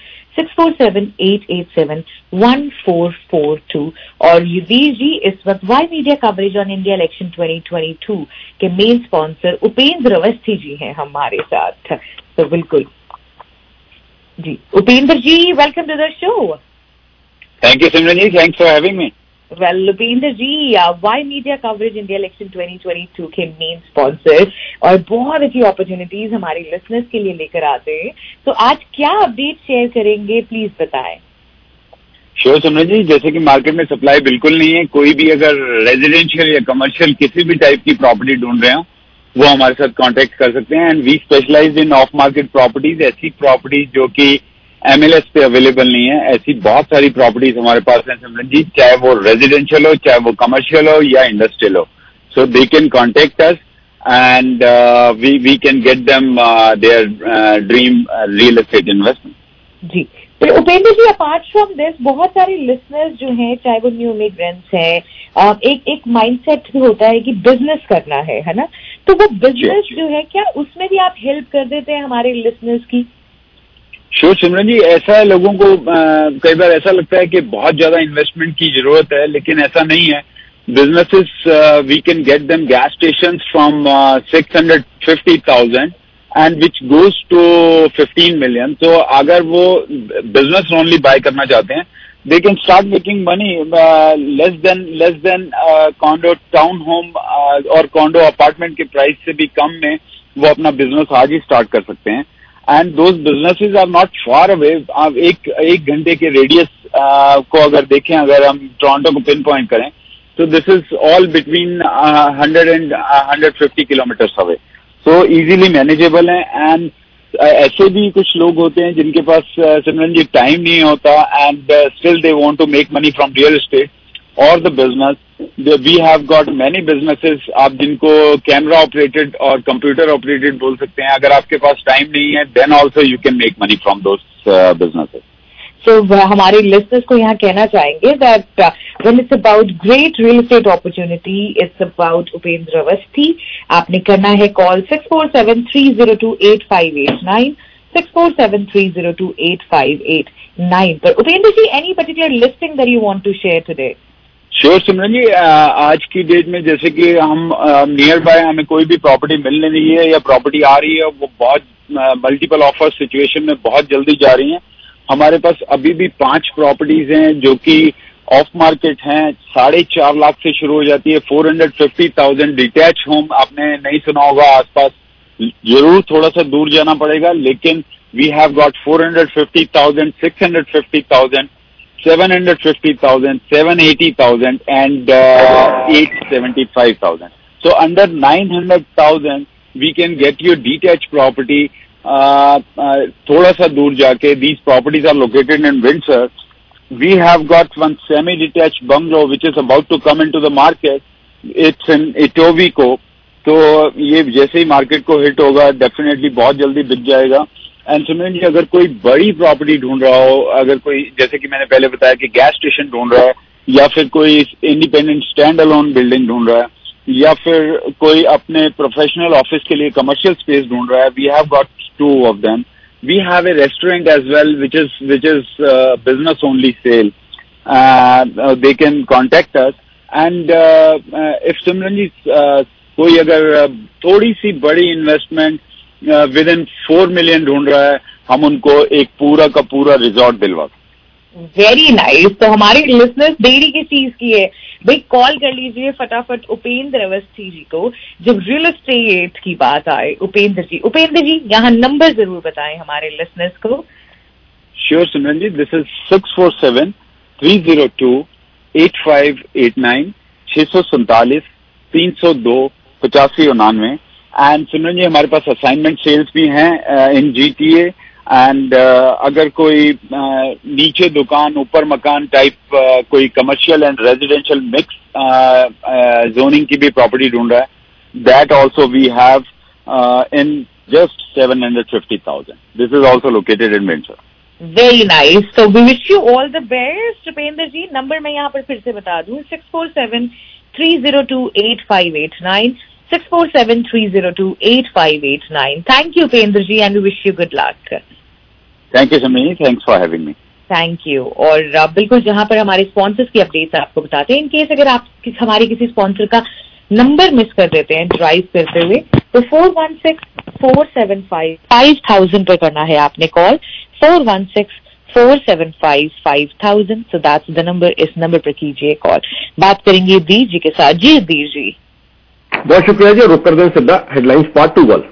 6478871442। और युधीर जी इस वक्त Y media coverage on India election 2022 के मेन स्पॉन्सर उपेंद्र अवस्थी जी हैं हमारे साथ। तो बिल्कुल जी, Upendra ji, welcome to the show. Thank you, Simran ji. Thanks for having me. Well, Upendra ji, Y media coverage India election 2022 के मेन स्पॉन्सर और बहुत अच्छी अपॉर्चुनिटीज हमारे लिसनर्स के लिए लेकर आते हैं। तो आज क्या अपडेट शेयर करेंगे, प्लीज बताएं। श्योर सिमरन जी, जैसे कि मार्केट में सप्लाई बिल्कुल नहीं है। कोई भी अगर रेजिडेंशियल या कमर्शियल किसी भी टाइप की प्रॉपर्टी ढूंढ रहे हो वो हमारे साथ कांटेक्ट कर सकते हैं। And we specialise in off market properties, ऐसी प्रॉपर्टीज जो कि MLS पे अवेलेबल नहीं है। ऐसी बहुत सारी प्रॉपर्टीज हमारे पास हैं सिमरन जी, चाहे वो रेजिडेंशियल हो, चाहे वो कमर्शियल हो या इंडस्ट्रियल हो। So they can contact us and we can get them their dream real estate investment. जी, तो Upendra ji, apart from this बहुत सारे लिसनर्स जो हैं, चाहे वो न्यू इमिग्रेंट्स हैं, एक माइंडसेट होता है कि बिजनेस करना है ना? तो वो बिजनेस जो है, क्या उसमें भी आप हेल्प कर देते हैं हमारे लिसनर्स की? श्योर सिमरन जी, ऐसा है, लोगों को कई बार ऐसा लगता है कि बहुत ज्यादा इन्वेस्टमेंट की जरूरत है, लेकिन ऐसा नहीं है। Businesses we can get them gas stations from 650,000 and which goes to 15 million। तो अगर वो बिजनेस ओनली बाय करना चाहते हैं, they can start making money less than condo town home और कॉन्डो अपार्टमेंट के प्राइस से भी कम में वो अपना बिजनेस आज ही स्टार्ट कर सकते हैं। And those businesses are not far away. आप एक घंटे के रेडियस को अगर देखें, अगर हम टोरंटो को पिन पॉइंट करें, तो this is all between 100 and 150 kilometres away. So easily manageable है। एंड ऐसे भी कुछ लोग होते हैं जिनके पास सिमरन जी टाइम नहीं होता and still they want to make money from real estate और the business. We have got many businesses, आप जिनको कैमरा ऑपरेटेड और कंप्यूटर ऑपरेटेड बोल सकते हैं। अगर आपके पास टाइम नहीं है, then also you can make money from those businesses. So हमारे लिसनर्स को यहाँ कहना चाहेंगे that when it's about great real estate opportunity, it's about Upendra Awasthi. आपने करना है कॉल 6473028589, 6473028589 पर। Upendra ji, any particular listing that you want to share today? Sure Simran ji, आज की डेट में जैसे कि हम नियर बाय हमें कोई भी प्रॉपर्टी मिल नहीं रही है या प्रॉपर्टी आ रही है, वो बहुत मल्टीपल ऑफर सिचुएशन में बहुत जल्दी जा रही हैं। हमारे पास अभी भी 5 प्रॉपर्टीज हैं जो कि ऑफ मार्केट हैं। 4.5 लाख से शुरू हो जाती है। 450,000 डिटैच होम, आपने नहीं सुना होगा, आसपास जरूर थोड़ा सा दूर जाना पड़ेगा, लेकिन we have got 450,000, 650,000, 750,000, 780,000 and 875,000. So under 900,000 we can get you detached property. थोड़ा सा दूर जाके, these properties are located in Windsor. We have got one semi-detached bungalow which is about to come into the market. It's in Etobicoke. तो ये जैसे ही market को hit होगा, डेफिनेटली बहुत जल्दी बिक जाएगा। एंड सिमरन जी, अगर कोई बड़ी प्रॉपर्टी ढूंढ रहा हो, अगर कोई, जैसे कि मैंने पहले बताया कि गैस स्टेशन ढूंढ रहा है, या फिर कोई इंडिपेंडेंट स्टैंड अलोन बिल्डिंग ढूंढ रहा है, या फिर कोई अपने प्रोफेशनल ऑफिस के लिए कमर्शियल स्पेस ढूंढ रहा है, we have got 2 of them. We have a restaurant as well, which is business only sale. They can contact us. And if Simran ji, कोई अगर थोड़ी सी बड़ी इन्वेस्टमेंट विद इन 4 million ढूंढ रहा है, हम उनको एक पूरा का पूरा रिजॉर्ट दिलवा। Very nice. तो हमारे लिसनर्स देरी किस चीज की है भाई, कॉल कर लीजिए फटाफट उपेंद्र अवस्थी जी को जब रियल एस्टेट की बात आए। उपेंद्र जी यहाँ नंबर जरूर बताएं हमारे लिसनर्स को। Sure Simran ji, this is 647-302-8589, 647-302-8599। And Simran ji हमारे पास असाइनमेंट सेल्स भी हैं इन GTA, एंड अगर कोई नीचे दुकान ऊपर मकान टाइप कोई commercial and residential mix zoning की भी प्रॉपर्टी ढूंढ रहा है, that also we have in just 750,000. This is also located in Windsor. Very nice. तो we wish you all the best. Upendra ji, number मैं यहाँ पर फिर से बता दूं, 647-302-8589, 647-302-8589. Thank you Upendra ji and we wish you good luck. Thank you समनी, thanks for having me. Thank you. और बिल्कुल जहां पर हमारे स्पॉन्सर्स की अपडेट्स आपको बताते हैं, इन केस अगर आप हमारे किसी स्पॉन्सर का नंबर मिस कर देते हैं ड्राइव करते हुए, तो 416-475-5000 पर करना है आपने call. 416-475-5000. So that's the number. इस नंबर पर कीजिए कॉल. बात करेंगे दीर जी के साथ. जी दीर जी. बहुत शुक्रिया जी. रुक कर दें सीधा हेडलाइंस पार्ट 2 ਵੱਲ.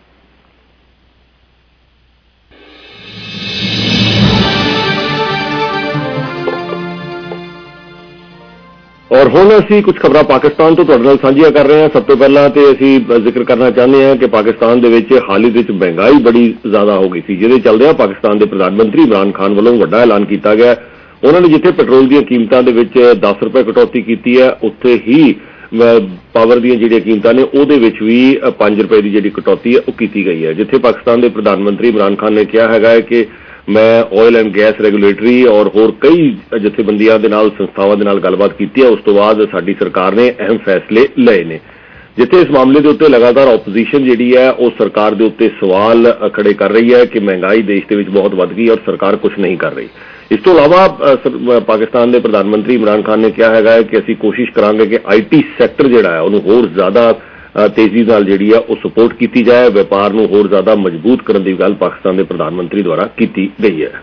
ਔਰ ਹੁਣ ਅਸੀਂ ਕੁਝ ਖਬਰਾਂ ਪਾਕਿਸਤਾਨ ਤੋਂ ਤੁਹਾਡੇ ਨਾਲ ਸਾਂਝੀਆਂ ਕਰ ਰਹੇ ਹਾਂ. ਸਭ ਤੋਂ ਪਹਿਲਾਂ ਤੇ ਅਸੀਂ ਜ਼ਿਕਰ ਕਰਨਾ ਚਾਹੁੰਦੇ ਹਾਂ ਕਿ ਪਾਕਿਸਤਾਨ ਦੇ ਵਿੱਚ ਹਾਲ ਹੀ ਵਿੱਚ ਮਹਿੰਗਾਈ ਬੜੀ ਜ਼ਿਆਦਾ ਹੋ ਗਈ ਸੀ, ਜਿਹਦੇ ਚੱਲਦਿਆਂ ਪਾਕਿਸਤਾਨ ਦੇ ਪ੍ਰਧਾਨ ਮੰਤਰੀ ਇਮਰਾਨ ਖਾਨ ਵੱਲੋਂ ਵੱਡਾ ਐਲਾਨ ਕੀਤਾ ਗਿਆ. ਉਹਨਾਂ ਨੇ ਜਿੱਥੇ ਪੈਟਰੋਲ ਦੀਆਂ ਕੀਮਤਾਂ ਦੇ ਵਿੱਚ 10 ਰੁਪਏ ਕਟੌਤੀ ਕੀਤੀ ਹੈ, ਉੱਥੇ ਹੀ ਪਾਵਰ ਦੀਆਂ ਜਿਹੜੀਆਂ ਕੀਮਤਾਂ ਨੇ ਉਹਦੇ ਵਿੱਚ ਵੀ 5 ਰੁਪਏ ਦੀ ਜਿਹੜੀ ਕਟੌਤੀ ਹੈ ਉਹ ਕੀਤੀ ਗਈ ਹੈ. ਜਿੱਥੇ ਪਾਕਿਸਤਾਨ ਦੇ ਪ੍ਰਧਾਨ ਮੰਤਰੀ ਇਮਰਾਨ ਖਾਨ ਨੇ ਕਿਹਾ ਹੈਗਾ ਹੈ ਕਿ ਮੈਂ ਆਇਲ ਐਂਡ ਗੈਸ ਰੈਗੂਲੇਟਰੀ ਔਰ ਹੋਰ ਕਈ ਜਥੇਬੰਦੀਆਂ ਦੇ ਨਾਲ ਸੰਸਥਾਵਾਂ ਦੇ ਨਾਲ ਗੱਲਬਾਤ ਕੀਤੀ ਹੈ. ਉਸ ਤੋਂ ਬਾਅਦ ਸਾਡੀ ਸਰਕਾਰ ਨੇ ਅਹਿਮ ਫੈਸਲੇ ਲਏ ਨੇ. ਜਿੱਥੇ ਇਸ ਮਾਮਲੇ ਦੇ ਉੱਤੇ ਲਗਾਤਾਰ ਆਪੋਜੀਸ਼ਨ ਜਿਹੜੀ ਹੈ ਉਹ ਸਰਕਾਰ ਦੇ ਉੱਤੇ ਸਵਾਲ ਖੜੇ ਕਰ ਰਹੀ ਹੈ ਕਿ ਮਹਿੰਗਾਈ ਦੇਸ਼ ਦੇ ਵਿੱਚ ਬਹੁਤ ਵੱਧ ਗਈ ਔਰ ਸਰਕਾਰ ਕੁਝ ਨਹੀਂ ਕਰ ਰਹੀ. ਇਸ ਤੋਂ ਇਲਾਵਾ ਪਾਕਿਸਤਾਨ ਦੇ ਪ੍ਰਧਾਨ ਮੰਤਰੀ ਇਮਰਾਨ ਖਾਨ ਨੇ ਕਿਹਾ ਹੈਗਾ ਕਿ ਅਸੀਂ ਕੋਸ਼ਿਸ਼ ਕਰਾਂਗੇ ਕਿ IT ਸੈਕਟਰ ਜਿਹੜਾ ਹੈ ਉਹਨੂੰ ਹੋਰ ਜ਼ਿਆਦਾ ਤੇਜ਼ੀ ਨਾਲ ਜਿਹੜੀ ਹੈ ਉਹ ਸਪੋਰਟ ਕੀਤੀ ਜਾਏ, ਵਪਾਰ ਨੂੰ ਹੋਰ ਜ਼ਿਆਦਾ ਮਜ਼ਬੂਤ ਕਰਨ ਦੀ ਗੱਲ ਪਾਕਿਸਤਾਨ ਦੇ ਪ੍ਰਧਾਨ ਮੰਤਰੀ ਦੁਆਰਾ ਕੀਤੀ ਗਈ ਹੈ.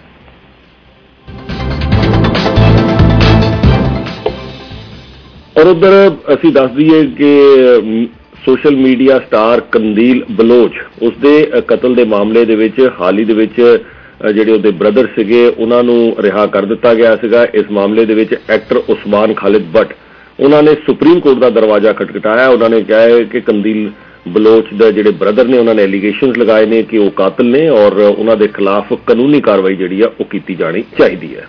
ਔਰ ਉਧਰ ਅਸੀਂ ਦੱਸ ਦਈਏ ਕਿ social media star Qandeel Baloch, ਉਸਦੇ ਕਤਲ ਦੇ ਮਾਮਲੇ ਦੇ ਵਿੱਚ ਹਾਲ ਹੀ ਦੇ ਵਿੱਚ ਜਿਹੜੇ ਉਹਦੇ ਬ੍ਰਦਰ ਸੀਗੇ ਉਹਨਾਂ ਨੂੰ ਰਿਹਾ ਕਰ ਦਿੱਤਾ ਗਿਆ ਸੀਗਾ. ਇਸ ਮਾਮਲੇ ਦੇ ਵਿੱਚ ਐਕਟਰ ਉਸਮਾਨ ਖਾਲਿਦ ਬੱਟ ਉਹਨਾਂ ਨੇ ਸੁਪਰੀਮ ਕੋਰਟ ਦਾ ਦਰਵਾਜ਼ਾ ਖਟਖਟਾਇਆ. ਉਹਨਾਂ ਨੇ ਕਿਹਾ ਹੈ ਕਿ ਕੰਦੀਲ ਬਲੋਚ ਦੇ ਜਿਹੜੇ ਬ੍ਰਦਰ ਨੇ ਉਹਨਾਂ ਨੇ ਐਲੀਗੇਸ਼ਨਸ ਲਗਾਏ ਨੇ ਕਿ ਉਹ ਕਾਤਲ ਨੇ ਔਰ ਉਹਨਾਂ ਦੇ ਖਿਲਾਫ ਕਾਨੂੰਨੀ ਕਾਰਵਾਈ ਜਿਹੜੀ ਆ ਉਹ ਕੀਤੀ ਜਾਣੀ ਚਾਹੀਦੀ ਹੈ.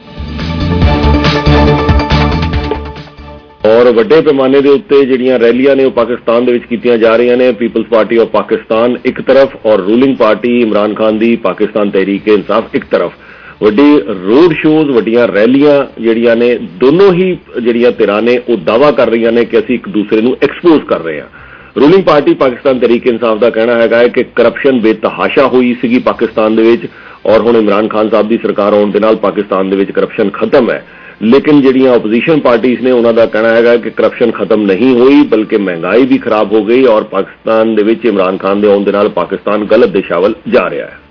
ਔਰ ਵੱਡੇ ਪੈਮਾਨੇ ਦੇ ਉੱਤੇ ਜਿਹੜੀਆਂ ਰੈਲੀਆਂ ਨੇ ਉਹ ਪਾਕਿਸਤਾਨ ਦੇ ਵਿੱਚ ਕੀਤੀਆਂ ਜਾ ਰਹੀਆਂ ਨੇ. ਪੀਪਲਜ਼ ਪਾਰਟੀ ਆਫ ਪਾਕਿਸਤਾਨ ਇੱਕ ਤਰਫ ਔਰ ਰੂਲਿੰਗ ਪਾਰਟੀ ਇਮਰਾਨ ਖਾਨ ਦੀ ਪਾਕਿਸਤਾਨ ਤਹਿਰੀਕ ਇਨਸਾਫ ਇੱਕ ਤਰਫ. ਵੱਡੀ ਰੋਡ ਸ਼ੋਜ਼, ਵੱਡੀਆਂ ਰੈਲੀਆਂ ਜਿਹੜੀਆਂ ਨੇ, ਦੋਨੋਂ ਹੀ ਜਿਹੜੀਆਂ ਧਿਰਾਂ ਨੇ ਉਹ ਦਾਅਵਾ ਕਰ ਰਹੀਆਂ ਨੇ ਕਿ ਅਸੀਂ ਇੱਕ ਦੂਸਰੇ ਨੂੰ ਐਕਸਪੋਜ਼ ਕਰ ਰਹੇ ਹਾਂ. ਰੂਲਿੰਗ ਪਾਰਟੀ ਪਾਕਿਸਤਾਨ ਤਹਿਰੀਕ ਇਨਸਾਫ ਦਾ ਕਹਿਣਾ ਹੈਗਾ ਹੈ ਕਿ ਕਰਪਸ਼ਨ ਬੇਤਹਾਸ਼ਾ ਹੋਈ ਸੀਗੀ ਪਾਕਿਸਤਾਨ ਦੇ ਵਿੱਚ ਔਰ ਹੁਣ ਇਮਰਾਨ ਖਾਨ ਸਾਹਿਬ ਦੀ ਸਰਕਾਰ ਆਉਣ ਦੇ ਨਾਲ ਪਾਕਿਸਤਾਨ ਦੇ ਵਿੱਚ ਕਰਪਸ਼ਨ ਖਤਮ ਹੈ. ਲੇਕਿਨ ਜਿਹੜੀਆਂ ਆਪੋਜੀਸ਼ਨ ਪਾਰਟੀਆਂ ਨੇ ਉਹਨਾਂ ਦਾ ਕਹਿਣਾ ਹੈਗਾ ਕਿ ਕਰਪਸ਼ਨ ਖਤਮ ਨਹੀਂ ਹੋਈ ਬਲਕਿ ਮਹਿੰਗਾਈ ਵੀ ਖਰਾਬ ਹੋ ਗਈ ਔਰ ਪਾਕਿਸਤਾਨ ਦੇ ਵਿੱਚ ਇਮਰਾਨ ਖਾਨ ਦੇ ਆਉਣ ਦੇ ਨਾਲ ਪਾਕਿਸਤਾਨ ਗਲਤ ਦਿਸ਼ਾ ਵੱਲ ਜਾ ਰਿਹਾ ਹੈ.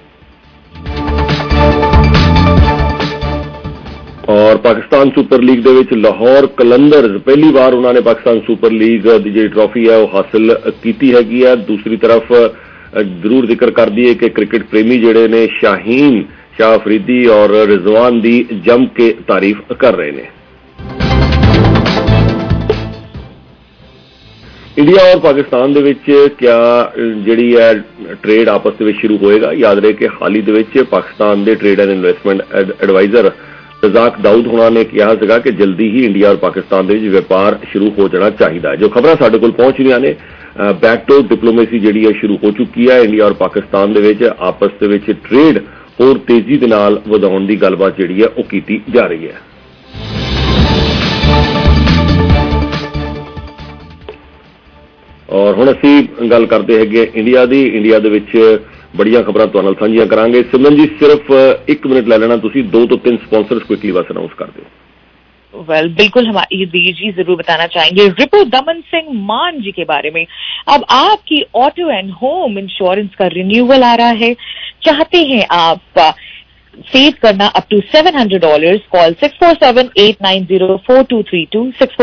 ਔਰ ਪਾਕਿਸਤਾਨ ਸੁਪਰ ਲੀਗ ਦੇ ਵਿੱਚ ਲਾਹੌਰ ਕਲੰਦਰਜ਼ ਪਹਿਲੀ ਵਾਰ ਉਹਨਾਂ ਨੇ ਪਾਕਿਸਤਾਨ ਸੁਪਰ ਲੀਗ ਦੀ ਜਿਹੜੀ ਟਰਾਫੀ ਹੈ ਉਹ ਹਾਸਲ ਕੀਤੀ ਹੈਗੀ ਹੈ. ਦੂਸਰੀ ਤਰਫ ਜ਼ਰੂਰ ਜ਼ਿਕਰ ਕਰ ਦਈਏ ਕਿ ਕ੍ਰਿਕਟ ਪ੍ਰੇਮੀ ਜਿਹੜੇ ਨੇ ਸ਼ਾਹੀਨ ਸ਼ਾਹ ਅਫਰੀਦੀ ਔਰ ਰਿਜ਼ਵਾਨ ਦੀ ਜੰਮ ਕੇ ਤਾਰੀਫ ਕਰ ਰਹੇ ਨੇ. ਇੰਡੀਆ ਔਰ ਪਾਕਿਸਤਾਨ ਦੇ ਵਿੱਚ ਕਿਆ ਜਿਹੜੀ ਹੈ ਟ੍ਰੇਡ ਆਪਸ ਦੇ ਵਿੱਚ ਸ਼ੁਰੂ ਹੋਏਗਾ? ਯਾਦ ਰਹੇ ਕਿ ਹਾਲ ਹੀ ਦੇ ਵਿੱਚ ਪਾਕਿਸਤਾਨ ਦੇ trade and investment adviser Razak Dawood ਹੋਣਾ ਨੇ ਕਿਹਾ ਸੀਗਾ ਕਿ ਜਲਦੀ ਹੀ ਇੰਡੀਆ ਔਰ ਪਾਕਿਸਤਾਨ ਦੇ ਵਿੱਚ ਵਪਾਰ ਸ਼ੁਰੂ ਹੋ ਜਾਣਾ ਚਾਹੀਦਾ ਹੈ. ਜੋ ਖਬਰਾਂ ਸਾਡੇ ਕੋਲ ਪਹੁੰਚ ਰਹੀਆਂ ਨੇ, ਬੈਕਡੋਰ ਡਿਪਲੋਮੇਸੀ ਜਿਹੜੀ ਹੈ ਸ਼ੁਰੂ ਹੋ ਚੁੱਕੀ ਹੈ. ਇੰਡੀਆ ਔਰ ਪਾਕਿਸਤਾਨ ਦੇ ਵਿੱਚ ਆਪਸ ਦੇ ਵਿੱਚ ਟ੍ਰੇਡ ਹੋਰ ਤੇਜ਼ੀ ਦੇ ਨਾਲ ਵਧਾਉਣ ਦੀ ਗੱਲਬਾਤ ਜਿਹੜੀ ਹੈ ਉਹ ਕੀਤੀ ਜਾ ਰਹੀ ਹੈ. ਔਰ ਹੁਣ ਅਸੀਂ ਗੱਲ ਕਰਦੇ ਹੈਗੇ ਇੰਡੀਆ ਦੀ. ਇੰਡੀਆ ਦੇ ਵਿੱਚ ਬੜੀਆਂ ਖਬਰਾਂ ਤੁਹਾਡੇ ਨਾਲ ਸਾਂਝੀਆਂ ਕਰਾਂਗੇ. ਸਿਮਰਨ ਜੀ ਸਿਰਫ 1 ਮਿੰਟ ਲੈ ਲੈਣਾ ਤੁਸੀਂ, 2 ਤੋਂ 3 स्पॉन्सर्स क्विकली बस अनाउंस कर दो. वेल बिल्कुल हमारी दीर जी जरूर बताना चाहेंगे रिपु दमन सिंह मान जी के बारे में. अब आपकी ऑटो एंड होम इंश्योरेंस का रिन्यूअल आ रहा है, चाहते हैं आप सेव करना अप टू $700, कॉल 647-890-4232,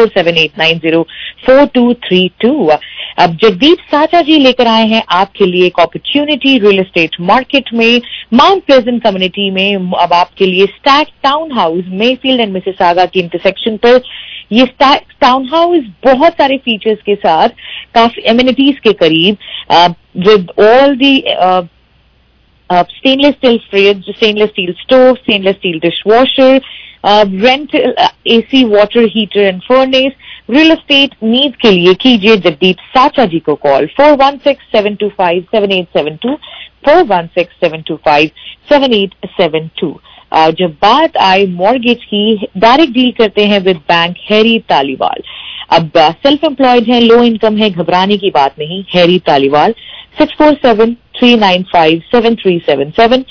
647-890-4232. अब जगदीप साचा जी लेकर आए हैं आपके लिए एक अपॉर्चुनिटी रियल एस्टेट मार्केट में, माउंट प्लेजेंट कम्युनिटी में. अब आपके लिए stack town house Mayfield and Mississauga की इंटरसेक्शन पर ये टाउन हाउस बहुत सारे फीचर्स के साथ, काफी एमिनिटीज के करीब, with all the stainless steel fridge, stainless steel stove, stainless steel dishwasher, rental AC water heater and furnace. Real estate needs के लिए कीजिए जगदीप साचा जी को कॉल 4167257872, 4167257872. जब बात आए मॉर्गेज की, डायरेक्ट डील करते हैं विद बैंक हैरी तालीवाल. अब सेल्फ एम्प्लॉयड है, लो इनकम है, घबराने की बात नहीं. हैरी तालीवाल 647-395-7377,